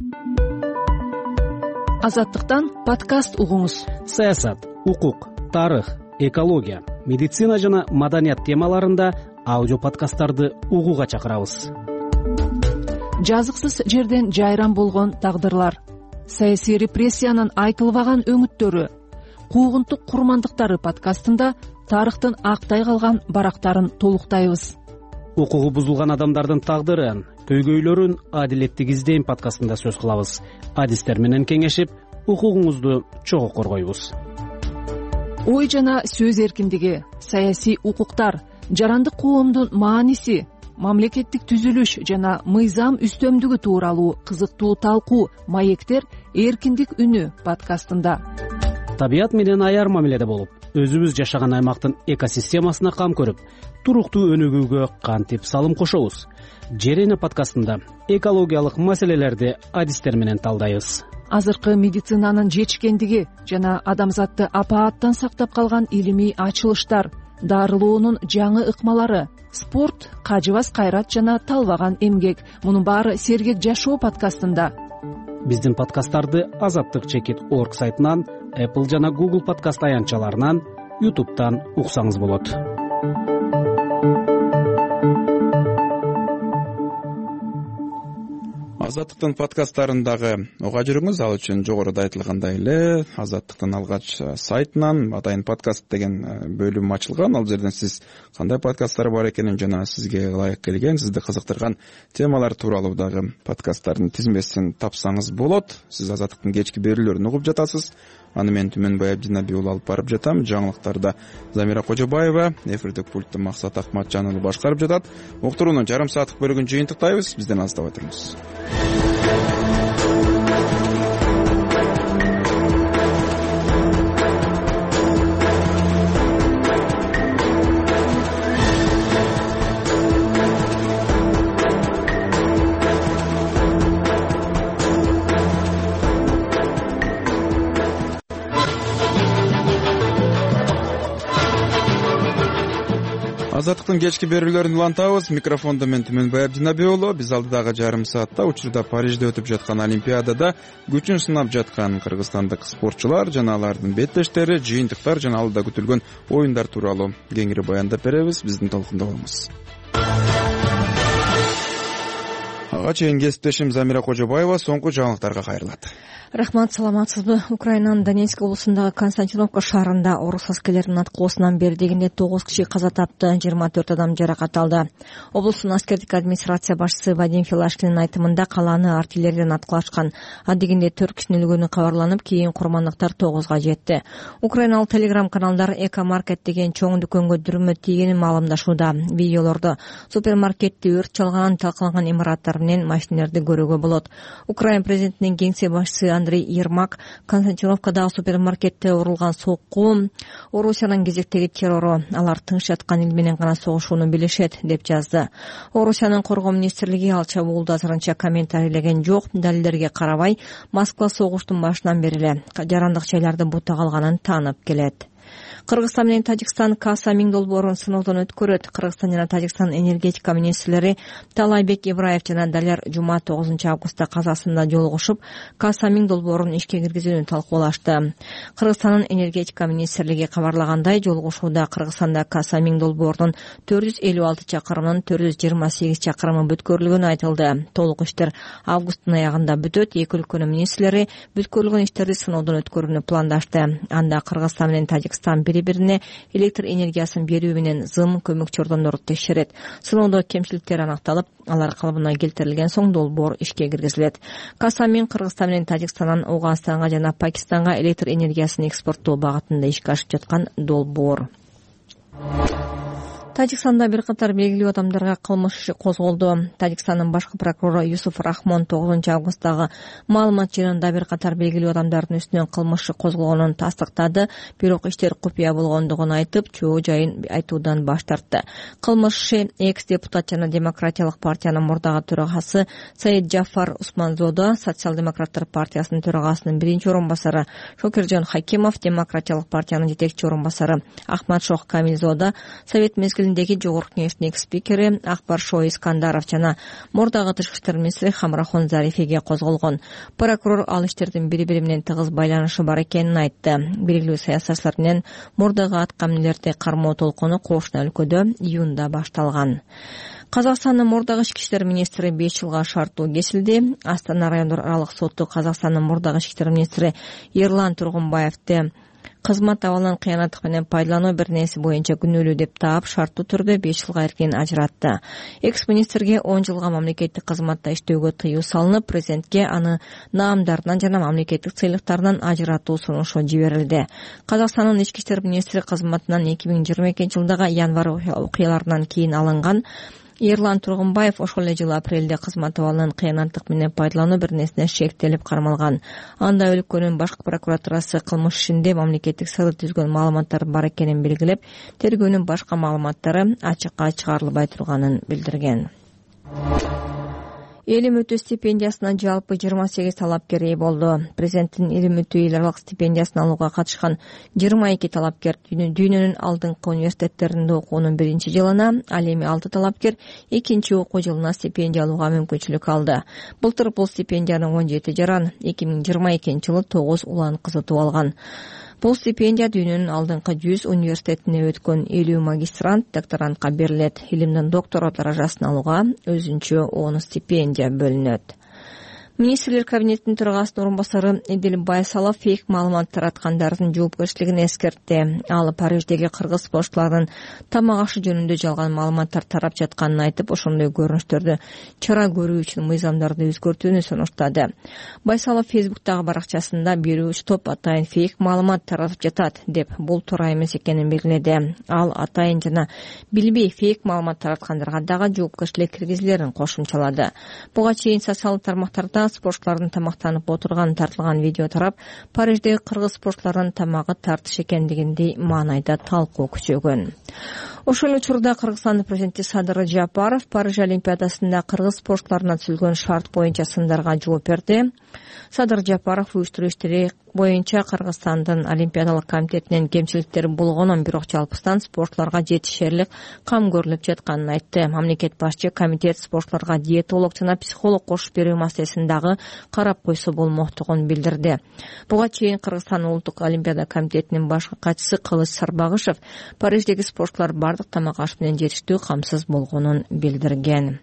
Азаттыктан подкаст угуңуз. Саясат, укук, тарых, экология, медицина жана маданият темаларында аудио подкасттарды угууга чакырабыз. Жазыксыз жерден жайран болгон тагдырлар, саясий репрессиянын айтылбаган өңүттөрү, куугунтук курмандыктары подкастында тарыхтын актай калган барактарын толуктайбыз. Укугу бузулган адамдардын тагдырын, көйгөйлөрүн адилеттик издейм подкастында сөз кылабыз. Адистер менен кеңешип, укугуңузду чогуу коргойбуз. Ой жана сөз эркиндиги, саясий укуктар, жарандык коомдун мааниси, мамлекеттик түзүлүш жана мыйзам үстөмдүгү тууралуу кызыктуу талкуу маектер эркиндик үнү подкастында. Табият менен аяр мамиледе болуп, өзүбүз жашаган аймактын экосистемасына кам көрүп, туруктуу өнүгүүгө кантип салым кошобуз. Жерене подкастында экологиялык маселелерди адистер менен талдайбыз. Азыркы медицинанын жетишкендиги жана адамзатты апааттан сактап калган илимий ачылыштар, дарылоонун жаңы ыкмалары, спорт, кажыбас кайрат жана талбаган эмгек. Мунун баары Сергек жашоо подкастында. Биздин подкасттарды azattik.org сайтынан, Apple жана Google подкаст аянтчаларынан, YouTube'тан уксаңыз болот. Азаттыктын подкасттарындагы уга жүрүңүз. Ал үчүн жогоруда айтылгандай эле Азаттыктын алгач сайтынан Атайын подкаст деген бөлүм ачылган. Ал жерден сиз кандай подкасттар бар экенин жана сизге ылайык келген, сизди кызыктырган темалар тууралуу дагы подкасттардын тизмесин тапсаңыз болот. Сиз Азаттыктын кечки берүүлөрүн угуп жатасыз. Аны мен Түмөнбай Абдинабий уулу алып барып жатам. Жаңылыктарда Замира Кожобаева, эфирдик пультту Максат Акматжанұлы башкарып жатат. Уктуруунун жарым сааттык бөлүгүн жыйынтыктайбыз. Бизден алыстабай туруңуз. Азаттыктын кечки берүүлөрүн улантабыз. Микрофондо мен Түмөнбай Абдинабий уулу. Биз алдыдагы жарым саатта учурда Парижде өтүп жаткан Олимпиадада күчүн сынап жаткан кыргызстандык спортчулар жана алардын беттештери, жыйынтыктар жана алдыда күтүлгөн оюндар тууралуу кеңири баяндап беребиз. Биздин толкунда болуңуз. Ага чейин кесиптешим Замира Кожобаева соңку жаңылыктарга кайрылат. Рахмат, саламатсызбы? Украинанын Донецк облусундагы Константиновка шаарында орус аскерлеринин аткылоосунан бери дегенде 9 киши каза тапты, 24 адам жаракат алды. Облустун аскердик администрация башчысы Вадим Филашкинин айтымында калааны артиллериядан аткылашкан. Дегенде 4 кишинин өлгөнү кабарланып, кийин курмандыктар 9га жетти. Украиналык телеграм-каналдар Эко-маркет деген чоң дүкөнгө дүрмө тийгенин маалымдашууда. Видеолордо супермаркетти өрт чалганын, талкаланган имараттар менен машинелерди көрүүгө болот. Украин президентинин кеңсе башчысы Андрей Ермак Константиновкадагы супермаркетте урулган сокку Орусиянын кезектеги террору, алар тынч жаткан эл менен гана согушууну билишет деп жазды. Орусиянын коргоо министрлиги ал чабуулду азырынча комментарийлеген жок. Далилдерге карабай, Москва согуштун башынан бери эле жарандык жайларды бута калганын таанып келет. Кыргызстан менен Тажикстан Каса миң долбоорун сыноодон өткөрөт. Кыргызстан жана Тажикстан энергетика министрлери Талайбек Ибраев жана Далер Жума 9 августта казасында жолугушуп, Каса миң долбоорун ишке киргизүүнү талкуулашты. Кыргызстандын энергетика министрлиги кабарлагандай, жолугушууда Кыргызстанда Каса миң долбоордун 456 чакырымынын 428 чакырымы бүткөрүлгөнү айтылды. Толук иштер августтун аягында бүтөт. Эки өлкөнүн министрлери бүткөрүлгөн иштерди сыноодон өткөрүүнү пландашты. Анда Кыргызстан менен Тажикстан бири-бирине электр энергиясын берүү менен зым көмөкчү текшерет. Сыноодо кемчиликтер аныкталып, алар калыбына келтирилген соң долбоор ишке киргизилет. Каса миң Кыргызстан менен Тажикстандан Ауганстанга жана Пакистанга электр энергиясын экспорттоо багытында ишке ашып жаткан долбоор. Тажикстанда бир катар белгилүү адамдарга кылмыш иши козголду. Тажикстандын башкы прокурору Юсуф Рахмон 9 августтагы маалымат жыйынында бир катар белгилүү адамдардын үстүнөн кылмыш иши козголгонун тастыктады, бирок иштер купуя болгондугун айтып, чоо жайын айтуудан баш тартты. Кылмыш иши экс-депутат жана Демократиялык партиянын мурдагы төрагасы Саид Джафар Усманзодо, Социал-демократтар партиясынын төрагасынын биринчи орун басары Шокиржон Хакимов, Демократиялык партиянын жетекчи орун басары Ахмадшох Камилзодо, Совет мезгилиндеги жогорку кеңештин экс-спикери Акбаршоо Искандаров жана мурдагы тышкы иштер министри Хамрахон Зарифиге козголгон. Прокурор ал иштердин бири-бири менен тыгыз байланышы бар экенин айтты. Белгилүү саясатчылар менен мурдагы аткаминерди кармоо толкуну кошуна өлкөдө июнда башталган. Казакстандын мурдагы ички иштер министри 5 жылга шарттуу кесилди. Астана райондор аралык соту Казакстандын мурдагы ички иштер министри Ерлан Тургунбаевди кызмат абалынан кыянаттык менен пайдалануу бир нерсе боюнча күнөөлүү деп таап, шарттуу түрдө 5 жылга эркин ажыратты. Экс-министрге 10 жылга мамлекеттик кызматта иштөөгө тыюу салынып, президентке аны наамдарынан жана мамлекеттик сыйлыктарынан ажыратуу сунушу жиберилди. Казакстандын ички иштер министри кызматынан 2022-жылдагы январь окуяларынан кийин алынган. Ерлан Тургунбаев ошол эле жылы апрелде кызмат абалынан кыянаттык менен пайдалануу бир нерсене шектелип кармалган. Анда өлкөнүн башкы прокуратурасы кылмыш ишинде мамлекеттик сырды түзгөн маалыматтар бар экенин белгилеп, тергөөнүн башка маалыматтары ачыкка чыгарылбай турганын билдирген. Эл үмүтү стипендиясына жалпы 28 талапкер ээ болду. Президенттин эл үмүтү эл аралык стипендиясын алууга катышкан 22 талапкер дүйнөнүн алдыңкы университеттеринде окуунун биринчи жылына, ал эми 6 талапкер экинчи окуу жылына стипендия алууга мүмкүнчүлүк алды. Былтыр бул стипендияны 17 жаран, 2022-жылы 9 улан кызытып алган. Бул стипендия дүйнөнүн алдыңкы 100 университетине өткөн 50 магистрант, докторантка берилет. Илимдин доктору даражасын алууга өзүнчө 10 стипендия бөлүнөт. Министрлер кабинетинин төрагасынын орун басары Эдил Байсалов фейк маалымат тараткандардын жоопкерчилигин эскертти. Ал Париждеги кыргыз спортчуларынын тамак ашы жөнүндө жалган маалыматтар тарап жатканын айтып, ошондой көрүнүштөрдү чара көрүү үчүн мыйзамдарды өзгөртүүнү сунуштады. Байсалов Фейсбуктагы баракчасында бир үч топ атайын фейк маалымат таратып жатат деп, бул туура эмес экенин белгиледи. Ал атайын жана билбей фейк маалымат тараткандарга дагы жоопкерчилик киргизилерин кошумчалады. Буга чейин социалдык тармактарда спортчулардын тамактанып отурган тартылган видео тарап, Париждеги кыргыз спортчуларынын тамагы тартыш экендигиндей маанайда талкуу күчөгөн. Ошол учурда Кыргызстандын президенти Садыр Жапаров Париж олимпиадасында кыргыз спортчуларына түзүлгөн шарт боюнча сындарга жооп берди. Садыр Жапаров уюштуруу иштери боюнча Кыргызстандын олимпиадалык комитетинин кемчиликтери болгонун, бирок жалпысынан спортчуларга жетишерлик кам көрүлүп жатканын айтты. Мамлекет башчы комитет спортчуларга диетолог жана психолог кошуп берүү маселесин дагы карап койсо болмоктугун билдирди. Буга чейин Кыргызстан улуттук олимпиада комитетинин башкы катчысы Кылыч Сарбагышев Париждеги спортчулар бардык тамак аш менен жетиштүү камсыз болгонун билдирген.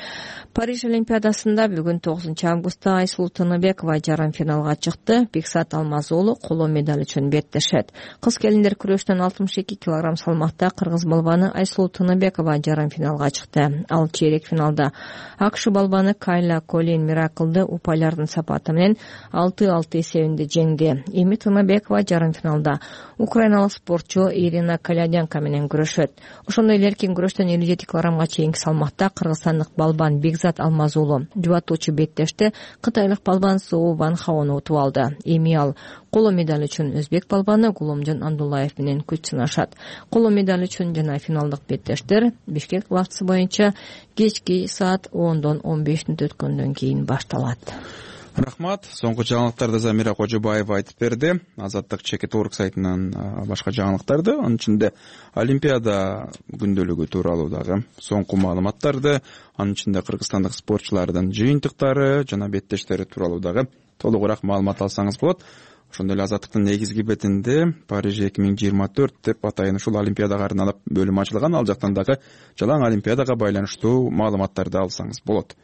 Париж олимпиадасында бүгүн 9-августта Айсулуу Тыныбекова жарым финалга чыкты. Бекзат Алмазуулу коло медаль үчүн беттешет. Кыз келиндер күрөштөн 62 кг салмакта кыргыз балбаны Айсулуу Тыныбекова жарым финалга чыкты. Ал чейрек финалда АКШ балбаны Кайла Колин Мираклды упайлардын сапаты менен 6-6 эсебинде жеңди. Эми Тыныбекова жарым финалда украиналык спортчу Ирина Каляденко менен күрөшөт. Ошондой эле эркин күрөштөн 57 кг чейинки салмакта кыргызстандык балбан Бекзат Алмазуулу жубатуучу беттеште кытайлык балбан Суу Ван Хаону утуп алды. Эми ал коло медаль үчүн өзбек балбаны Гуломжон Абдуллаев менен күч сынашат. Коло медаль үчүн жана финалдык беттештер Бишкек убактысы боюнча кечки саат 10:15 өткөндөн кийин башталат. Рахмат. Соңку жаңылыктарды Замира Кожобаева айтып берди. Азаттык Чекит.org сайтынан башка жаңылыктарды, анын ичинде Олимпиада күндөлүгү тууралуу дагы соңку маалыматтарды, анын ичинде кыргызстандык спортчулардын жыйынтыктары жана беттештери тууралуу дагы толугураак маалымат алсаңыз болот. Ошондой эле Азаттыктын негизги бетинде Париж 2024 деп атайын ушул Олимпиадага арналып бөлүм ачылган, ал жактан дагы жалаң Олимпиадага байланыштуу маалыматтарды алсаңыз болот.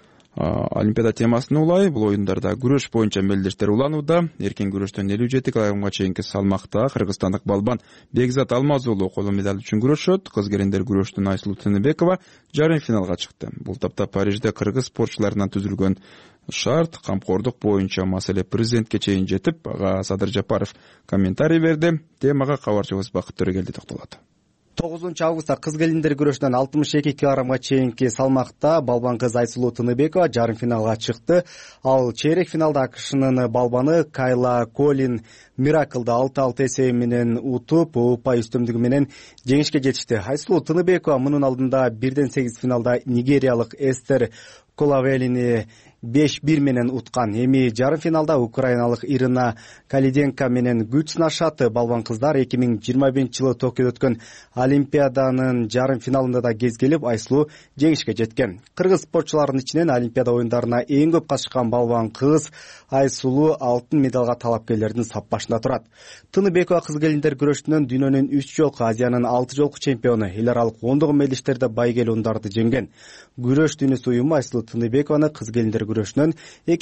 Олимпиада темасын улай, бул оюндарда күрөш боюнча мелдештер уланууда. Эркин күрөштөн 57 кг чейинки салмакта кыргызстандык балбан Бекзат Алмазуулу коло медаль үчүн күрөшөт. Кыз келиндер күрөштөн Айсулуу Тыныбекова жарым финалга чыкты. Бул тапта Парижде кыргыз спортчуларынан түзүлгөн шарт, камкордук боюнча маселе президентке чейин жетип, ага Садыр Жапаров комментарий берди. Темага кабарчыбыз Бакыт Төрөгелди токтолот. 9-августта кыз келиндер күрөштөн 62 кг чейинки салмакта балбан кыз Айсулуу Тыныбекова жарым финалга чыкты. Ал чейрек финалда АКШнын балбаны Кайла Колин Мираклды 6-6 эсеби менен утуп, упай үстөмдүгү менен жеңишке жетишти. Айсулуу Тыныбекова мунун алдында 1-8 финалда нигериялык Эстер Колавелини 5-1 менен уткан. Эми жарым финалда украиналык Ирина Каляденко менен күч сынашат. Балбан кыздар 2021-жылы Токиодо өткөн Олимпиаданын жарым финалында да кез келип, Айсулуу жеңишке жеткен. Кыргыз спортчуларынын ичинен Олимпиада оюндарына эң көп катышкан балбан кыз Айсулуу алтын медалга талапкерлердин сап башында турат. Тыныбекова кыз келиндер күрөштүнөн дүйнөнүн 3 жолку, Азиянын 6 жолку чемпиону, эл аралык 10 мелдештерде байгел ундарды жеңген. Күрөш дүйнөсү уюму Айсулуу Тыныбекованы кыз келиндер күрөшүнөн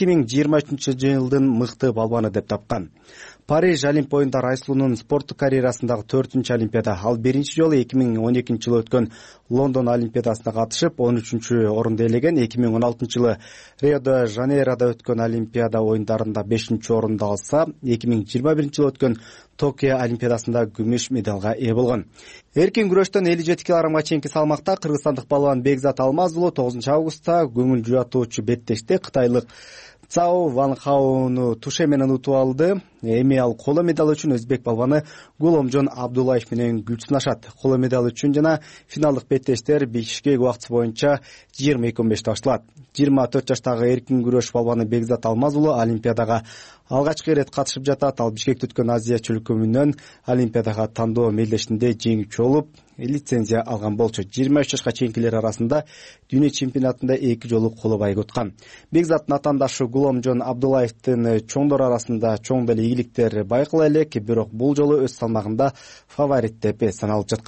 2023-жылдын мыкты балбаны деп тапкан. Париж Олимп оюндары Айсулуунун спорттук карьерасындагы 4-чү Олимпиада. Ал биринчи жолу 2012-жылы өткөн Лондон Олимпиадасына катышып, 13-чү орунду ээлеген. 2016-жылы Рио-де-Жанейрода өткөн Олимпиада оюндарында 5-чү орунду алса, 2021-жылы өткөн Токио Олимпиадасында күмүш медалга ээ болгон. Эркин күрөштөн 57 кг чейинки салмакта кыргызстандык балбан Бекзат Алмазуулу 9-августта көңүл жуатуучу беттеште кытайлык Цао Ван Хаону туше менен утуп алды. Эми ал коло медаль үчүн өзбек балбаны Гуломжон Абдуллаев менен күч сынашат. Коло медаль үчүн жана финалдык беттештер Бишкек убактысы боюнча 20:15 башталат. 24 жаштагы эркин күрөш балбаны Бекзат Алмазуулу Олимпиадага алгачкы ирет катышып жатат. Ал Бишкекте өткөн Азия чөлкөмүнөн Олимпиадага тандоо мелдешинде жеңүүчү болуп, лицензия алган болчу. 23 жашка чейинкилер арасында дүйнө чемпионатында 2 жолу коло байг уткан. Бекзаттын атаандашы Гуломжон Абдуллаевдин чоңдор арасында чоң деле ийгиликтер байкала элек, бирок бул жолу өз салмагында фаворит деп саналып жаткан.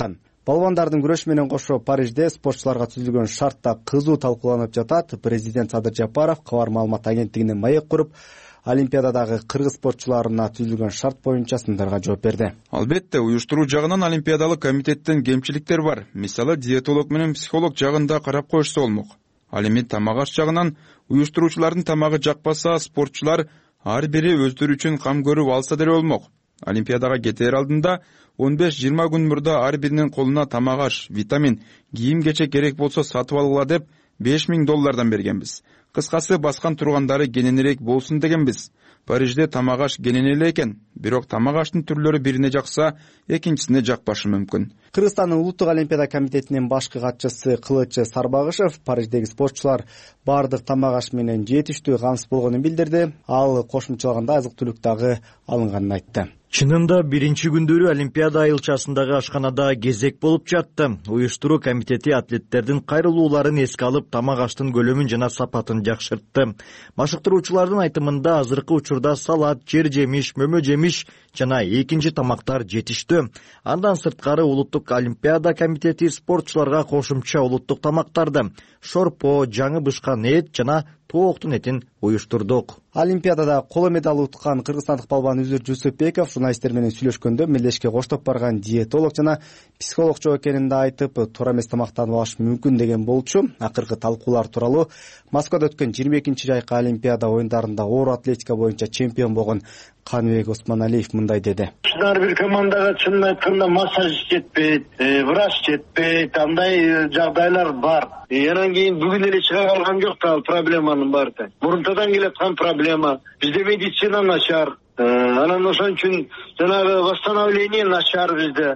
Балбандардын күрөшү менен кошо Парижде спортчуларга түзүлгөн шарт да кызуу талкууланып жатат. Президент Садыр Жапаров кабар маалымат агенттигине маек куруп, Олимпиададагы кыргыз спортчуларына түзүлгөн шарт боюнча сындарга жооп берди. Албетте, уюштуруу жагынан Олимпиадалык комитеттен кемчиликтер бар. Мисалы, диетолог менен психолог жагында карап коюшса болмок. Ал эми тамак аш жагынан уюштуруучулардын тамагы жакпаса, спортчулар ар бири өздөрү үчүн кам көрүп алса деле болмок. Олимпиадага кетер алдында 15-20 күн мурда ар биринин колуна тамак аш, витамин, кийим-кечек керек болсо сатып алгыла деп $5,000 бергенбиз. Кыскасы, баскан тургандары кененирээк болсун дегенбиз. Парижде тамак аш кенен эле экен, бирок тамак аштын түрлөрү бирине жакса, экинчисине жакпашы мүмкүн. Кыргызстандын улуттук олимпиада комитетинин башкы катчысы Кылычы Сарбагышев Париждеги спортчулар баардык тамак аш менен жетиштүү камсыз болгонун билдирди. Ал кошумчалаганда азык-түлүк дагы алынганын айтты. Чынында биринчи күндөрү Олимпиада айылчасындагы ашканада кезек болуп жатты. Уюштуруу комитети атлеттердин кайрылууларын эске алып, тамак аштын көлөмүн жана сапатын жакшыртты. Машыктыруучулардын айтымында азыркы учурда салат, жер жемиш, мөмө жемиш жана экинчи тамактар жетиштүү. Андан сырткары улуттук Олимпиада комитети спортчуларга кошумча улуттук тамактарды шорпо, жаңы бышкан эт жана тооктун этин уюштурдук. Олимпиадада коло медаль уткан кыргызстандык балбан Үзүр Жусупбеков журналисттер менен сүйлөшкөндө мелдешке коштоп барган диетолог жана психолог жок экенин да айтып, туура эмес тамактанып алыш мүмкүн деген болчу. Акыркы талкуулар тууралуу Москвада өткөн 22-жайкы Олимпиада оюндарында оор атлетика боюнча чемпион болгон Каныбек Осмоналиев мындай деди. Ар бир командага чынын айтканда массаж жетпейт, врач жетпейт, андай жагдайлар бар. Анан кийин бүгүн эле чыга калган жок да проблеманын баары. Мурунтадан келаткан проблема. Бизде медицина начар. Анан ошон үчүн жанагы восстановление начар бизде.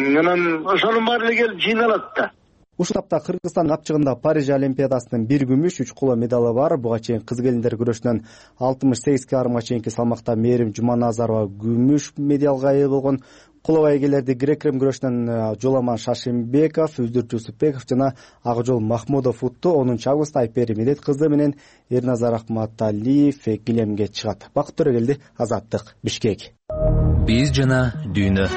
Анан ошонун баары келип жыйналат да. Ушул тапта Кыргызстан капчыгында Париж Олимпиадасынын 1 күмүш, 3 коло медалы бар. Буга чейин кыз келиндер күрөшүнөн 68 кг чейинки салмакта Мээрим Жуманазарова күмүш медалга ээ болгон. Коло байгелерди грек-рим күрөшүнөн Жоламан Шашимбеков, Үзүр Жусупбеков жана Акжол Махмудов утту. 10 августта Айпери Медет кызы менен Эрназар Акматалиев килемге чыгат. Бакыт Төрөгелди, Азаттык, Бишкек. Биз жана дүйнө.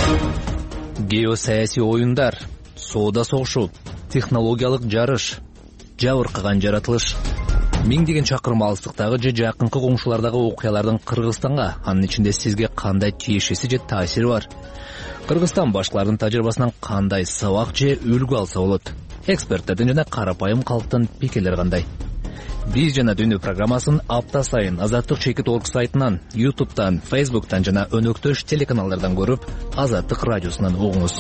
Геосаясий оюндар, соода согушу, технологиялык жарыш, жабыркаган жаратылыш. Миңдеген чакырым алыстыктагы же жакынкы коңшулардагы окуялардын Кыргызстанга, анын ичинде сизге кандай тиешеси же таасири бар? Кыргызстан башкалардын тажрыйбасынан кандай сабак же үлгү алса болот? Эксперттердин жана карапайым калктын пикирлери кандай? Биз жана дүйнө программасын апта сайын Азаттык Чекит.орг сайтынан, YouTube'тан, Facebook'тан жана өнөктөш телеканалдардан көрүп, Азаттык радиосунан угуңуз.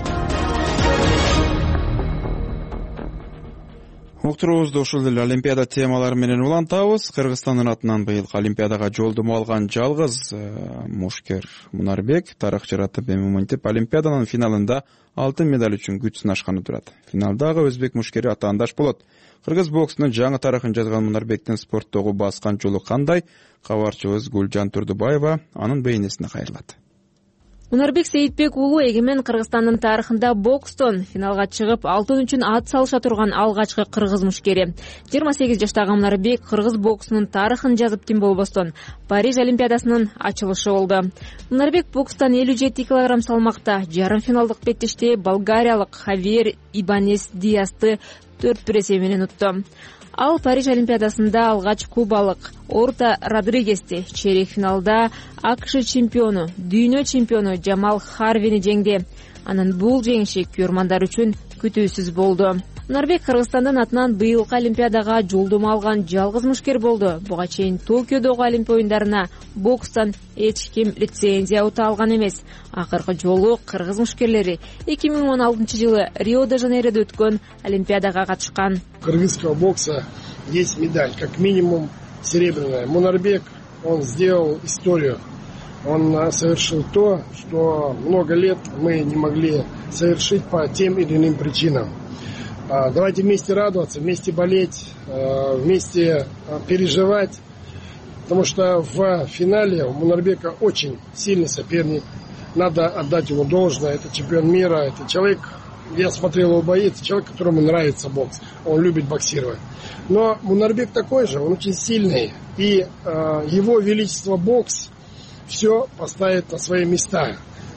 Уктуруубузду ушул эле Олимпиада темалары менен улантабыз. Кыргызстандын атынан быйылкы Олимпиадага жолдомо алган жалгыз мушкер Мунарбек тарых жаратып, эми мынтип Олимпиаданын финалында алтын медаль үчүн күч сынашканы турат. Финалдагы өзбек мушкери атаандаш болот. Кыргыз боксунун жаңы тарыхын жазган Мунарбектин спорттогу баскан жолу кандай? Кабарчыбыз Гүлжан Турдубаева анын бейнесине кайрылат. Мунарбек Сейитбек уулу эгемен Кыргызстандын тарыхында бокстон финалга чыгып, алтын үчүн ат салыша турган алгачкы кыргыз мушкери. 28 жаштагы Мунарбек кыргыз боксунун тарыхын жазып тим болбостон Париж Олимпиадасынын ачылышы болду. Мунарбек бокстан 57 кг салмакта жарым финалдык беттеште болгариялык Хавьер Ибанес Диасты 4-1 эсеби менен утту. Ал Париж Олимпиадасында алгач кубалык Орта Родригести чейрек финалда АКШ чемпиону, дүйнө чемпиону Жамал Харвини жеңди. Анын бул жеңиши көрмандар үчүн күтүүсүз болду. Мунарбек Кыргызстандын атынан быйылкы Олимпиадага жолдомо алган жалгыз мушкер болду. Буга чейин Токиодогу Олимпия оюндарына бокстан эч ким лицензия ута алган эмес. Акыркы жолу кыргыз мушкерлери 2016 жылы Рио-де-Жанейрода өткөн Олимпиадага катышкан. Кыргызского бокса есть медаль, как минимум серебряная. Мунарбек, он сделал историю. Он совершил то, что много лет мы не могли совершить по тем или иным причинам. Давайте вместе радоваться, вместе болеть, вместе переживать. Потому что в финале у Мунарбека очень сильный соперник. Надо отдать ему должное. Это чемпион мира, это человек, я смотрел его бои, это человек, которому нравится бокс. Он любит боксировать. Но Мунарбек такой же, он очень сильный. И его величество бокс все поставит на свои места.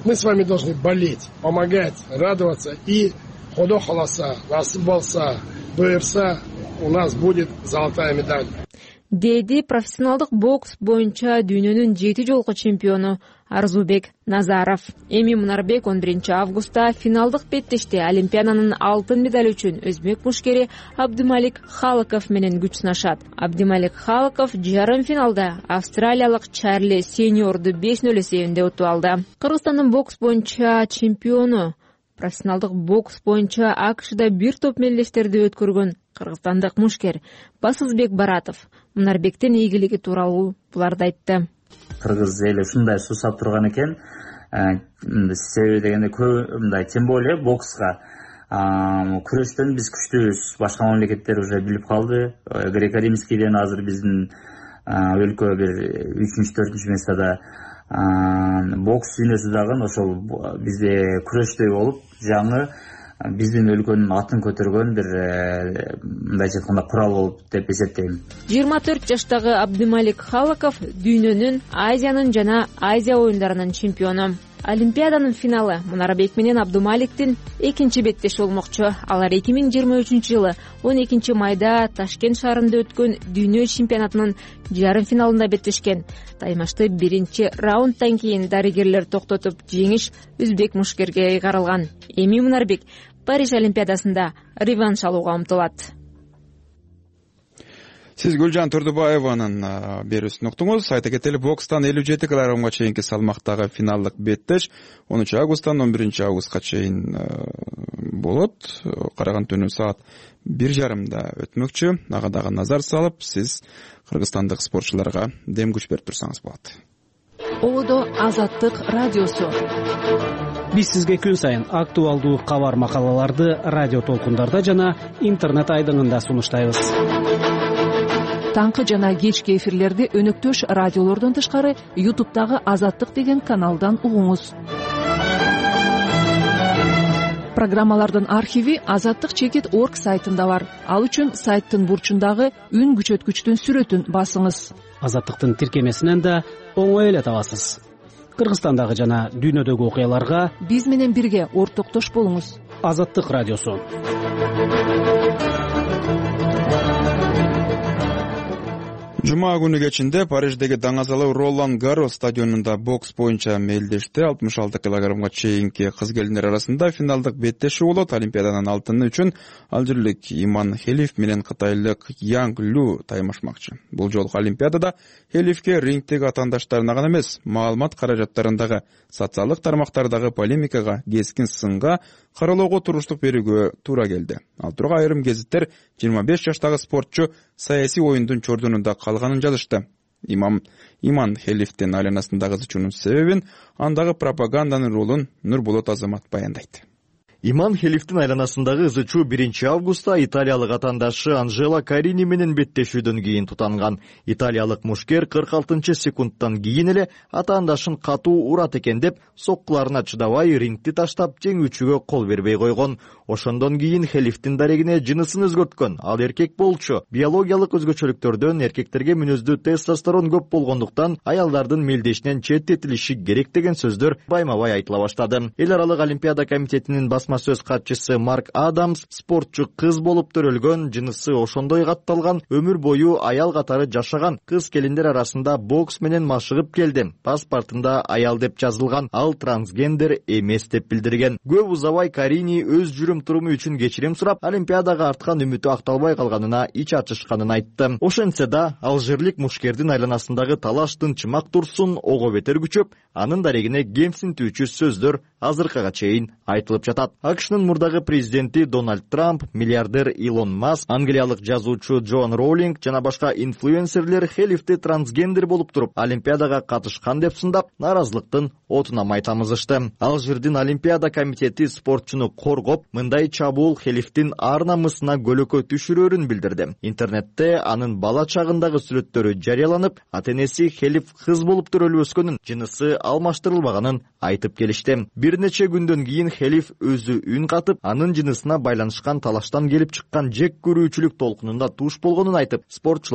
Мы с вами должны болеть, помогать, радоваться и Худо халаса, насып болса, буйырса, у нас будет золотая медаль. Деди профессионалдык бокс боюнча дүйнөнүн 7 жолку чемпиону Арзубек Назаров. Эми Мунарбек 11 августта финалдык беттеште Олимпиаданын алтын медали үчүн өзбек мушкери Абдималик Халыков менен күч сынашат. Абдималик Халыков жарым финалда австралиялык Чарли Сеньорду 5-0 эсебинде утуп алды. Кыргызстандын бокс боюнча чемпиону, профессионалдык бокс боюнча АКШда бир топ мелдештерди өткөргөн кыргызстандык мушкер Басызбек Баратов Мунарбектин ийгилиги тууралуу буларды айтты. Кыргыз эли ушундай суусап турган экен. Себеби дегенде мындай, тем более бокска күрөштөн биз күчтүүбүз. Башка мамлекеттер уже билип калды. Греко-римскийден азыр биздин өлкө бир 3-4 местада. Бокс дүйнөсү дагы ошол бизде күрөчтөй болуп, жаңы биздин өлкөнүн атын көтөргөн бир мындай айтканда курал болуп деп эсептейм. 24 жаштагы Абдималик Халыков дүйнөнүн, Азиянын жана Азия оюндарынын чемпиону. Олимпиаданын финалы Мунарбек менен Абдималиктин экинчи беттеш болмокчу. Алар 2023 жылы 12 майда Ташкент шаарында өткөн дүйнө чемпионатынын жарым финалында беттешкен. Таймашты биринчи раундтан кийин дарыгерлер токтотуп, жеңиш өзбек мушкерге кайрылган. Эми Мунарбек Париж Олимпиадасында реванш алууга умтулат. Сиз Гүлжан Турдубаеванын берүүсүн уктуңуз. Айта кетели, бокстан 57 килограммга чейинки салмактагы финалдык беттеш 10 августтан 11 августка чейин болот. Караган түнү саат 1:30 өтмөкчү. Ага дагы назар салып, сиз кыргызстандык спортчуларга дем күч берип турсаңыз болот. Одо Азаттык радиосу. Биз сизге күн сайын актуалдуу кабар макалаларды радио толкундарда жана интернет айдыңында сунуштайбыз. Таңкы жана кечки эфирлерди өнөктөш радиолордон тышкары YouTube'дагы Азаттык деген каналдан угуңуз. Программалардын архиви azattik.org сайтында бар. Ал үчүн сайттын бурчундагы үн күчөткүчтүн сүрөтүн басыңыз. Азаттыктын тиркемесинен да оңой эле табасыз. Кыргызстандагы жана дүйнөдөгү окуяларга биз менен бирге ортоктош болуңуз. Азаттык радиосу. Жума күнү кечинде Париждеги даңазалуу Ролан Гарро стадионунда бокс боюнча мелдеште 66 килограммга чейинки кыз келиндер арасында финалдык беттешүү болот. Олимпиаданын алтыны үчүн алжирлик Иман Хелиф менен кытайлык Янг Лю таймашмакчы. Бул жолку Олимпиадада Хелифке рингдеги атаандаштарына гана эмес, маалымат каражаттарындагы социалдык тармактардагы полемикага, кескин сынга кароолоого туруштук берүүгө туура келди. Ал тургай айрым гезиттер 25 жаштагы спортчу саясий оюндун чордунунда калганын жазышты. Иман Хелифтин айланасындагы зычуунун себебин, андагы пропаганданын ролун Нурболот Азамат баяндайт. Иман Хелифтин айланасындагы ызычуу 1 августта италиялык атаандашы Анжела Карини менен беттешүүдөн кийин тутанган. Италиялык мушкер 46 секундтан кийин эле атаандашын катуу урат экен деп соккуларына чыдабай рингти таштап жеңүүчүгө кол бербей койгон. Ошондон кийин Хелифтин дарегине жынысын өзгөрткөн. Ал эркек болчу. Биологиялык өзгөчөлүктөрдөн эркектерге мүнөздүү тестостерон көп болгондуктан аялдардын мелдешинен четтетилиши керек деген сөздөр байма-бай айтыла баштады. Эл аралык Олимпиада комитетинин басма сөз катчысы Марк Адамс спортчу кыз болуп төрөлгөн, жынысы ошондой катталган, өмүр бою аял катары жашаган кыз келиндер арасында бокс менен машыгып келди. Паспортунда аял деп жазылган, ал трансгендер эмес деп билдирген. Көп узабай Карини өз жүрүм туруму үчүн кечирим сурап, Олимпиадага арткан үмүтү акталбай калганына ич ачышканын айтты. Ошентсе да, алжирлик мушкердин айланасындагы талаш тынчымак турсун, ого бетер күчөп, анын дарегине кемсинтүүчү сөздөр азыркыга чейин айтылып жатат. АКШнын мурдагы президенти Дональд Трамп, миллиардер Илон Маск, англиялык жазуучу Джон Роулинг жана башка инфлюенсерлер Хелифти трансгендер болуп туруп Олимпиадага катышкан деп сындап, наразылыктын отуна май тамызышты. Алжирдин Олимпиада комитети спортчуну коргоп, мындай чабуул Хелифтин ар намысына көлөкө түшүрөрүн билдирди. Интернетте анын бала чагындагы сүрөттөрү жарыяланып, ата-энеси Хелиф кыз болуп төрөлүп өскөнүн, жынысы алмаштырылбаганын айтып келишти. Бир нече күндөн кийин Хелиф өзү үн катып, анын жынысына байланышкан талаштан келип чыккан жек көрүүчүлүк толкунунда туш болгонун айтып, спортчуларга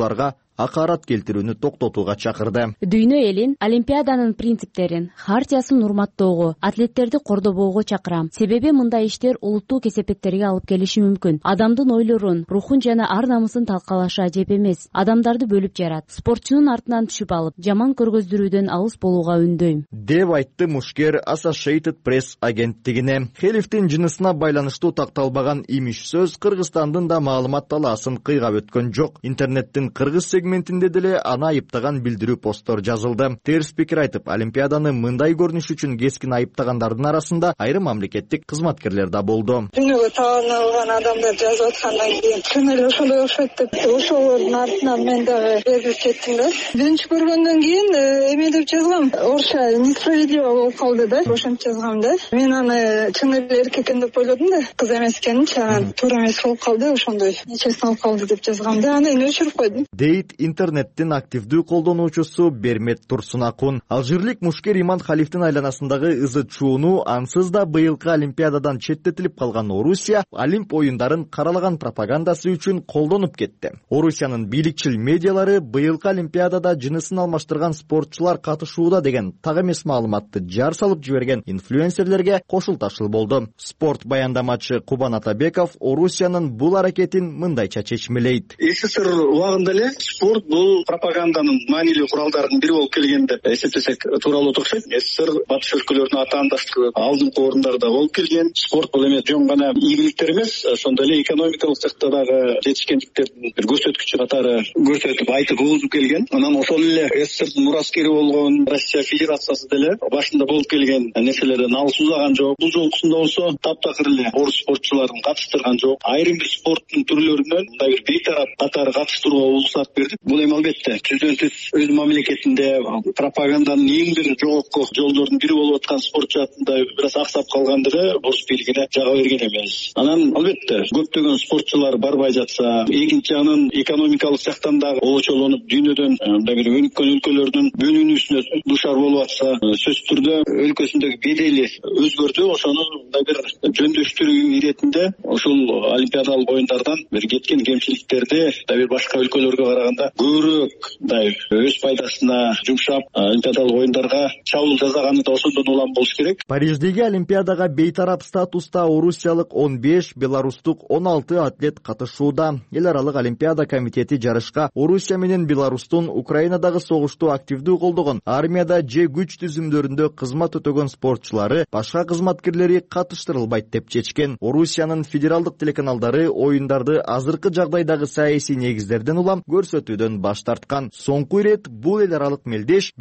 акарат келтирүүнү токтотууга чакырды. Дүйнө элин Олимпиаданын принциптерин, хартиясын урматтоого, атлеттерди кордобоого чакырам. Себеби мындай иштер улуттуу кесепеттерге алып келиши мүмкүн. Адамдын ойлорун, рухун жана ар намысын талкалашы ажеп эмес. Адамдарды бөлүп жарат. Спортчунун артынан түшүп алып, жаман көргөздүрүүдөн алыс болууга үндөйм, деп айтты мушкер Associated Press агенттигине. Хелифтин жынысына байланыштуу такталбаган имиш сөз Кыргызстандын да маалымат талаасын кыйгап өткөн жок. Интернеттин кыргыз сегментинде деле аны айыптаган билдирүү посттор жазылды. Терс пикир айтып, Олимпиаданы мындай көрүнүш үчүн кескин айыптагандардын арасында айрым мамлекеттик кызматкерлер да болду. Дүйнөгө таанылган адамдар жазып аткандан кийин чын эле ошондой окшойт деп ошолордун артынан мен дагы безип кеттим да. Биринчи көргөндөн кийин эме деп жазгам, орусча несправедливо болуп калды да, ошентип жазгам да. Мен аны чын эле эркек экен деп ойлодум да, кыз эмес экенинчи, анан туура эмес болуп калды, ошондой нечесин алып калды деп жазгам да, анан өчүрүп койдум, дейт интернеттин активдүү колдонуучусу Бермет Турсунакун. Алжирлик мушкер Иман Халифтин айланасындагы ызы чууну ансыз да быйылкы Олимпиададан четтетилип калган Орусия Олимп оюндарын каралаган пропагандасы үчүн колдонуп кетти. Орусиянын бийликчил медиалары быйылкы Олимпиадада жынысын алмаштырган спортчулар катышууда деген так эмес маалыматты жар салып жиберген инфлюенсерлерге кошулташыл болду. Спорт баяндамачы Кубан Атабеков Орусиянын бул аракетин мындайча чечмелейт. СССР убагында эле спорт бул пропаганданын маанилүү куралдарынын бири болуп келген деп эсептесек туура болот окшойт. СССР батыш өлкөлөрүнүн атаандаштыгы алдыңкы орундарда болуп келген. Спорт бул эме жөн гана ийгиликтер эмес, ошондой эле экономикалык жакта дагы жетишкендиктердин бир көрсөткүчү катары көрсөтүп айтып угузуп келген. Анан ошол эле СССРдин мураскери болгон Россия Федерациясы деле башында болуп келген нерселерден алыс узаган жок. Бул жолкусунда болсо таптакыр эле орус спортчуларын катыштырган жок. Айрым бир спорттун түрлөрүнөн мындай бир бейтарап катары катыштырууга уруксат берди. Бул эми албетте түздөн түз өз мамлекетинде пропаганданын эң бир жогорку жолдорунун бири болуп аткан спорт жаатында бир аз аксап калгандыгы орус бийлигине жага берген эмес. Анан албетте көптөгөн спортчулар барбай жатса, экинчи жагынан экономикалык жактан дагы олочолонуп дүйнөдөн мындай бир өнүккөн өлкөлөрдүн бөлүнүүсүнө дуушар болуп атса, сөзсүз түрдө өлкөсүндөгү бедели өзгөрдү. Ошону мындай бир жөндөштүрүү иретинде ушул олимпиадалык оюндардан бир кеткен кемчиликтерди бир башка өлкөлөргө караганда көбүрөөк мындай өз пайдасына жумшап олимпиадалык оюндарга чабуул жасаганы да ошондон улам болуш керек. Париждеги олимпиадага бейтарап статуста орусиялык 15, беларустук 16 атлет катышууда. Эл аралык олимпиада комитети жарышка Орусия менен Беларустун Украинадагы согушту активдүү колдогон, армияда же күч түзүмдөрүндө кызмат өтөгөн спортчулары башка кызматкерлери катыштырылбайт деп чечкен. Орусиянын федералдык телеканалдары оюндарды азыркы жагдайдагы саясий негиздерден улам көрсөтүүдөн баш тарткан. Соңку ирет бул эл аралык мелдеш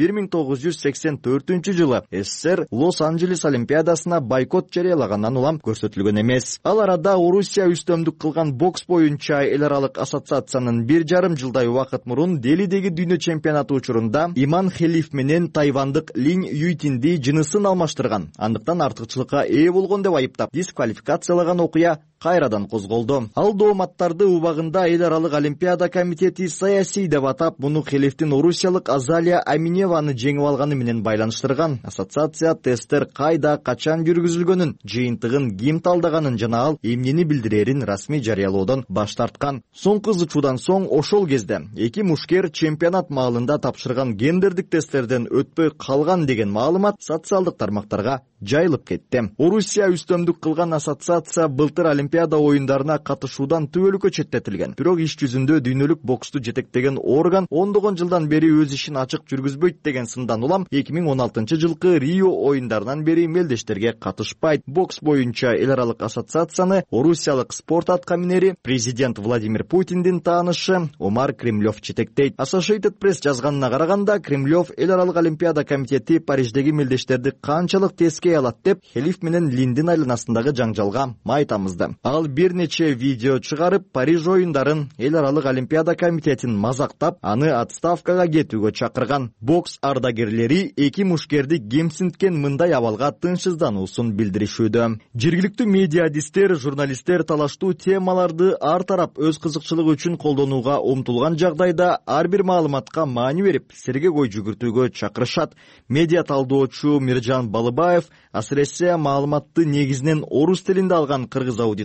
1984-жылы СССР Лос-Анджелес олимпиадасына бойкот жарыялагандан улам көрсөтүлгөн эмес. Ал арада Орусия үстөмдүк кылган бокс боюнча эл аралык ассоциациянын 1,5 жылдай убакыт мурун Делидеги дүйнө чемпионаты учурунда Иман Хелиф менен тайвандык Лин Юйтинди жынысын алмаштырган, андыктан артыкчылыкка ээ болгон деп айыптап дисквалификациялаган окуя кайрадан козголду. Ал дооматтарды убагында эл аралык олимпиада комитети саясий деп атап, муну Хелифтин орусиялык Азалия Аминеваны жеңип алганы менен байланыштырган. Ассоциация тесттер кайда, качан жүргүзүлгөнүн, жыйынтыгын ким талдаганын жана ал эмнени билдирерин расмий жарыялоодон баш тарткан. Соңку ызычуудан соң ошол кезде эки мушкер чемпионат маалында тапшырган гендердик тесттерден өтпөй калган деген маалымат социалдык тармактарга жайылып кетти. Орусия үстөмдүк кылган ассоциация былтыр олимпиада оюндарына катышуудан түбөлүккө четтетилген. Бирок иш жүзүндө дүйнөлүк боксту жетектеген орган ондогон жылдан бери өз ишин ачык жүргүзбөйт деген сындан улам 2016-жылкы Рио оюндарынан бери мелдештерге катышпайт. Бокс боюнча эл аралык ассоциацияны орусиялык спорт аткаминери президент Владимир Путиндин таанышы Омар Кремлев жетектейт. Associated Press жазганына караганда, Кремлев эл аралык олимпиада комитети Париждеги мелдештерди канчалык теске алат деп Хелиф менен Линдин айланасындагы жаңжалга май тамызды. Ал бир нече видео чыгарып, Париж оюндарын эл аралык олимпиада комитетин мазактап, аны отставкага кетүүгө чакырган. Бокс ардагерлери эки мушкерди кемсинткен мындай абалга тынчсыздануусун билдиришүүдө. Жергиликтүү медиадистер, журналисттер талаштуу темаларды ар тарап өз кызыкчылыгы үчүн колдонууга умтулган жагдайда ар бир маалыматка маани берип, сергек ой жүгүртүүгө чакырышат. Медиа талдоочу Миржан Балыбаев асыресе маалыматты негизинен орус тилинде алган кыргыз аудиториясы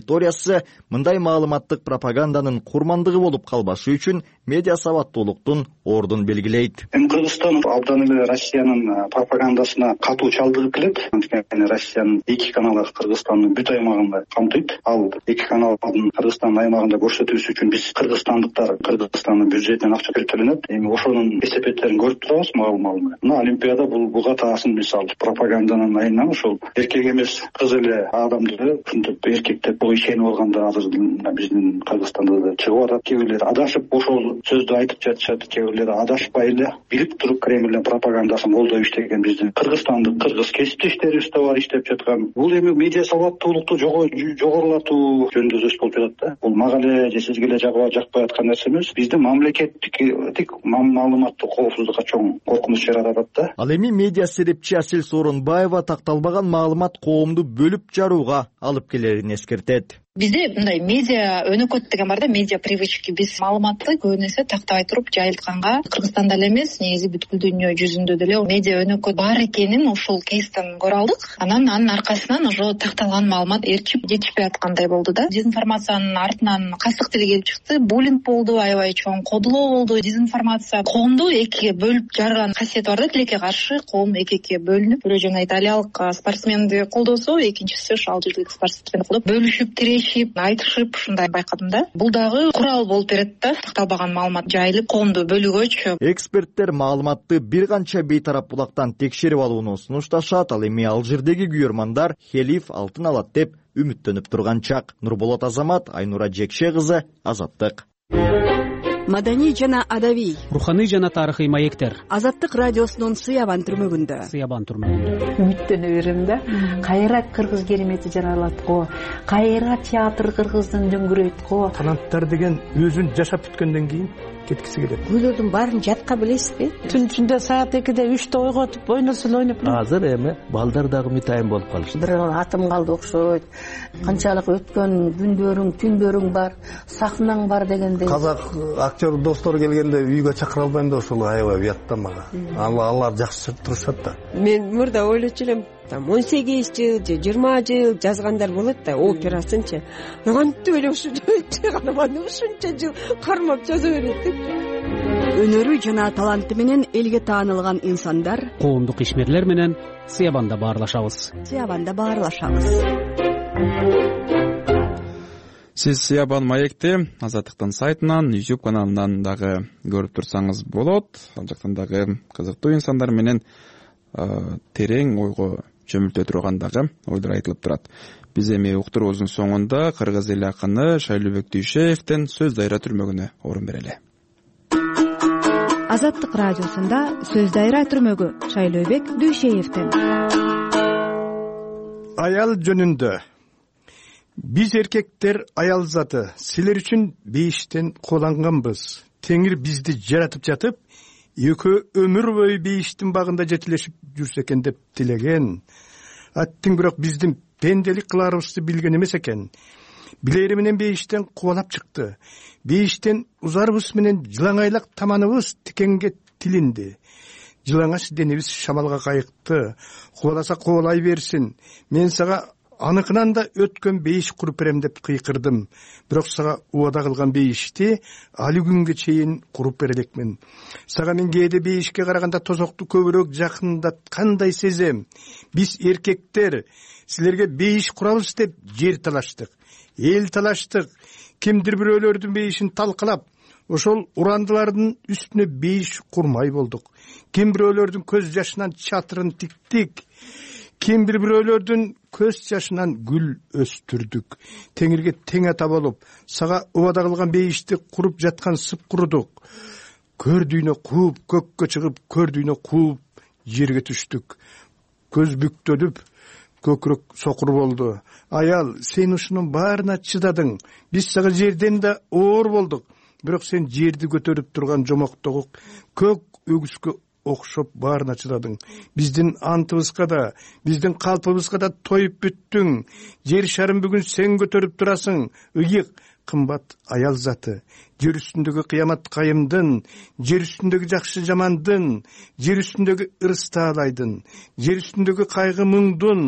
аудиториясы мындай маалыматтык пропаганданын курмандыгы болуп калбашы үчүн медиа сабаттуулуктун ордун белгилейт. Кыргызстан абдан эле Россиянын пропагандасына катуу чалдыгып келет. Анткени Россиянын 2 каналы Кыргызстандын бүт аймагында камтыйт. Ал 2 каналдын Кыргызстандын аймагында көрсөтүүсү үчүн биз кыргызстандыктар Кыргызстандын бюджетинен акча төлөнөт. Эми ошонун эсепеттерин көрүп турабыз маалымат. Мына Олимпиада бул буга таасын мисал. Пропаганданын айынан ошол эркек эмес кыз эле адамды ушинтип эркектеп буга ишенип алганда азыр биздин Кыргызстанда да чыгып атат. Кээ бирлери адашып ошол сөздү айтып жатышат, кээ бирлери адашпай эле билип туруп Кремлдин пропагандасын колдоп иштеген биздин кыргызстандык кыргыз кесиптештерибиз да бар иштеп жаткан. Бул эми медиа сабаттуулукту жогорулатуу жөнүндө сөз болуп жатат да. Бул мага эле же сизге эле жакпай аткан нерсе эмес. Биздин мамлекеттик маалыматтык коопсуздукка чоң коркунуч жаратат да. Ал эми медиа серепчи Асель Сооронбаева такталбаган маалымат коомду бөлүп жарууга алып келерин эскертет. Бизде мындай медиа өнөкөт деген бар да, медиа привычки. Биз маалыматты көбүнесе тактабай туруп жайылтканга, Кыргызстанда эле эмес, негизи бүткүл дүйнө жүзүндө деле медиа өнөкөт бар экенин ушул кейстен көрө алдык. Анын аркасынан ошо такталган маалымат эрчип жетишпей аткандай болду да. Дезинформациянын артынан кастык тили келип чыкты, буллинг болду, аябай чоң кодулоо болду. Дезинформация коомду экиге бөлүп жарган касиети бар да, тилекке каршы коом экиге бөлүнүп, бирөө жана италиялык спортсменди колдосо, экинчиси ошол алжирлик спортсменди колдоп, бөлүшүп айтышып ушундай байкадым да. Бул дагы курал болуп берет да, такталбаган маалымат жайылып коомду бөлүгөчү. Эксперттер маалыматты бир канча бейтарап булактан текшерип алууну сунушташат. Ал эми Алжирдеги күйөрмандар Хелиф алтын алат деп үмүттөнүп турган чак. Нурболот Азамат, Айнура Жекше кызы, Азаттык. Маданий жана адабий, руханий жана тарыхый маектер. Азаттык радиосунун Сыябан түрмөгүндө. Үмүттөнө берем да. Кайра кыргыз керемети жаралат го. Кайра театр кыргыздын дөңгөрөйт го. Таланттар деген өзүн жашап бүткөндөн кийин кеткиси келет. Күйлөрдүн баарын жатка билесизби? Түн ичинде саат 2-де 3-те ойготуп ойносун ойноп. Азыр эми балдар дагы митайын болуп калышты. Бир атым калды окшойт. Канчалык өткөн күндөрүң, түндөрүң бар, сахнаң бар дегендей. Казак актер достор келгенде үйгө чакыра албайм да, ошол аябай уят да мага. Алар жакшы турушат да. Мен мурда ойлочу элем, 18 жыл же 20 жыл жазгандар болот да, операсынчы. Кантип эле ушунча гана ушунча жыл кармап жаза берет деп. Өнөрү жана таланты менен элге таанылган инсандар, коомдук ишмерлер менен Сыябанда баарлашабыз. Сиз Сыябан маекти Азаттыктын сайтынан, YouTube каналынан дагы көрүп турсаңыз болот. Ал жактан дагы кызыктуу инсандар менен терең ойго чөмүлтө турган дагы ойлор айтылып турат. Биз эми уктуруубуздун соңунда кыргыз эл акыны Шайлообек Дүйшеевдин Сөз дайра түрмөгүнө орун берели. Азаттык радиосунда Сөз дайра түрмөгү Шайлообек Дүйшеевдин. Аял жөнүндө. Биз эркектер аял заты, силер үчүн бейиштен коланганбыз. Теңир бизди жаратып жатып, экөө өмүр бою бейиштин багында жетилешип жүрсө экен деп тилеген. Аттың бирок биздин пенделик кыларыбызды билген эмес экен. Билери менен бейиштен кубалап чыкты. Бейиштен узарыбыз менен жылаңайлак таманыбыз тикенге тилинди. Жылаңач денебиз шамалга кайыкты. Кубаласа кубалай берсин. Мен сага аныкынан да өткөн бейиш куруп берем деп кыйкырдым. Бирок сага убада кылган бейишти али күнгө чейин куруп бере элекмин. Сага мен кээде бейишке караганда тозокту көбүрөөк жакындаткандай сезем. Биз эркектер силерге бейиш курабыз деп жер талаштык, эл талаштык. Кимдир бирөөлөрдүн бейишин талкалап, ошол урандылардын үстүнө бейиш курмай болдук. Ким бирөөлөрдүн көз жашынан чатырын тиктик. Ким бирөөлөрдүн көз жашынан гүл өстүрдүк. Теңирге тең ата болуп, сага убада кылган бейишти куруп жаткан сып курудук. Көрдүйнө кууп, көккө чыгып, көрдүйнө кууп, жерге түштүк. Көз бүктөлүп, көкүрөк сокур болду. Аял, сен ушунун баарына чыдадың. Биз сага жерден да оор болдук. Бирок сен жерди көтөрүп турган жомоктогу көк өгүскө окшоп баарына чыдадың. Биздин антыбызга да, биздин калпыбызга да тоюп бүттүң. Жер шарын бүгүн сен көтөрүп турасың. Ыйык, кымбат аял заты. Жер үстүндөгү кыямат кайымдын, жер үстүндөгү жакшы жамандын, жер үстүндөгү ырыс таалайдын, жер үстүндөгү кайгы муңдун,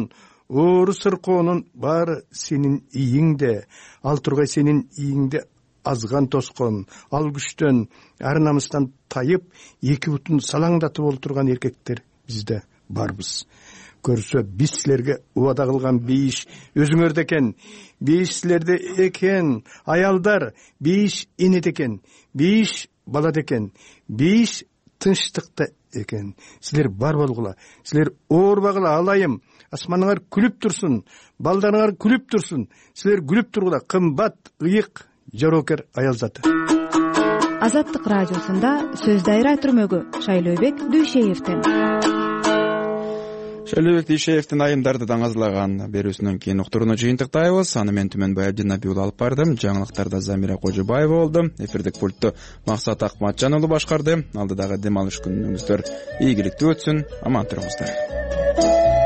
оору сыркоонун баары сенин ийиңде, ал тургай сенин ийиңде азган тоскон, ал күчтөн, ар намыстан тайып, эки бутун салаңдатып олтурган эркектер бизде барбыз. Көрсө биз силерге убада кылган бейиш өзүңөрдө экен, бейиш силерде экен, аялдар, бейиш энеде экен, бейиш балада экен, бейиш тынчтыкта экен. Силер бар болгула, силер оорбагыла, алайым, асманыңар күлүп турсун, балдарыңар күлүп турсун, силер күлүп тургула, кымбат, ыйык, жароокер аял заты. Азаттык радиосунда сөз дайра түрмөгү Шайлообек Дүйшеевден. Шайлообек Дүйшеевдин айымдарды даңазылаган берүүсүнөн кийин уктурууну жыйынтыктайбыз. Аны мен Түмөнбай Абдинабиул алып бардым. Жаңылыктарда Замира Кожобаева болду. Эфирдик пультту Максат Акматжан уулу башкарды. Алдыдагы дем алыш күнүңүздөр ийгиликтүү өтсүн. Аман туруңуздар.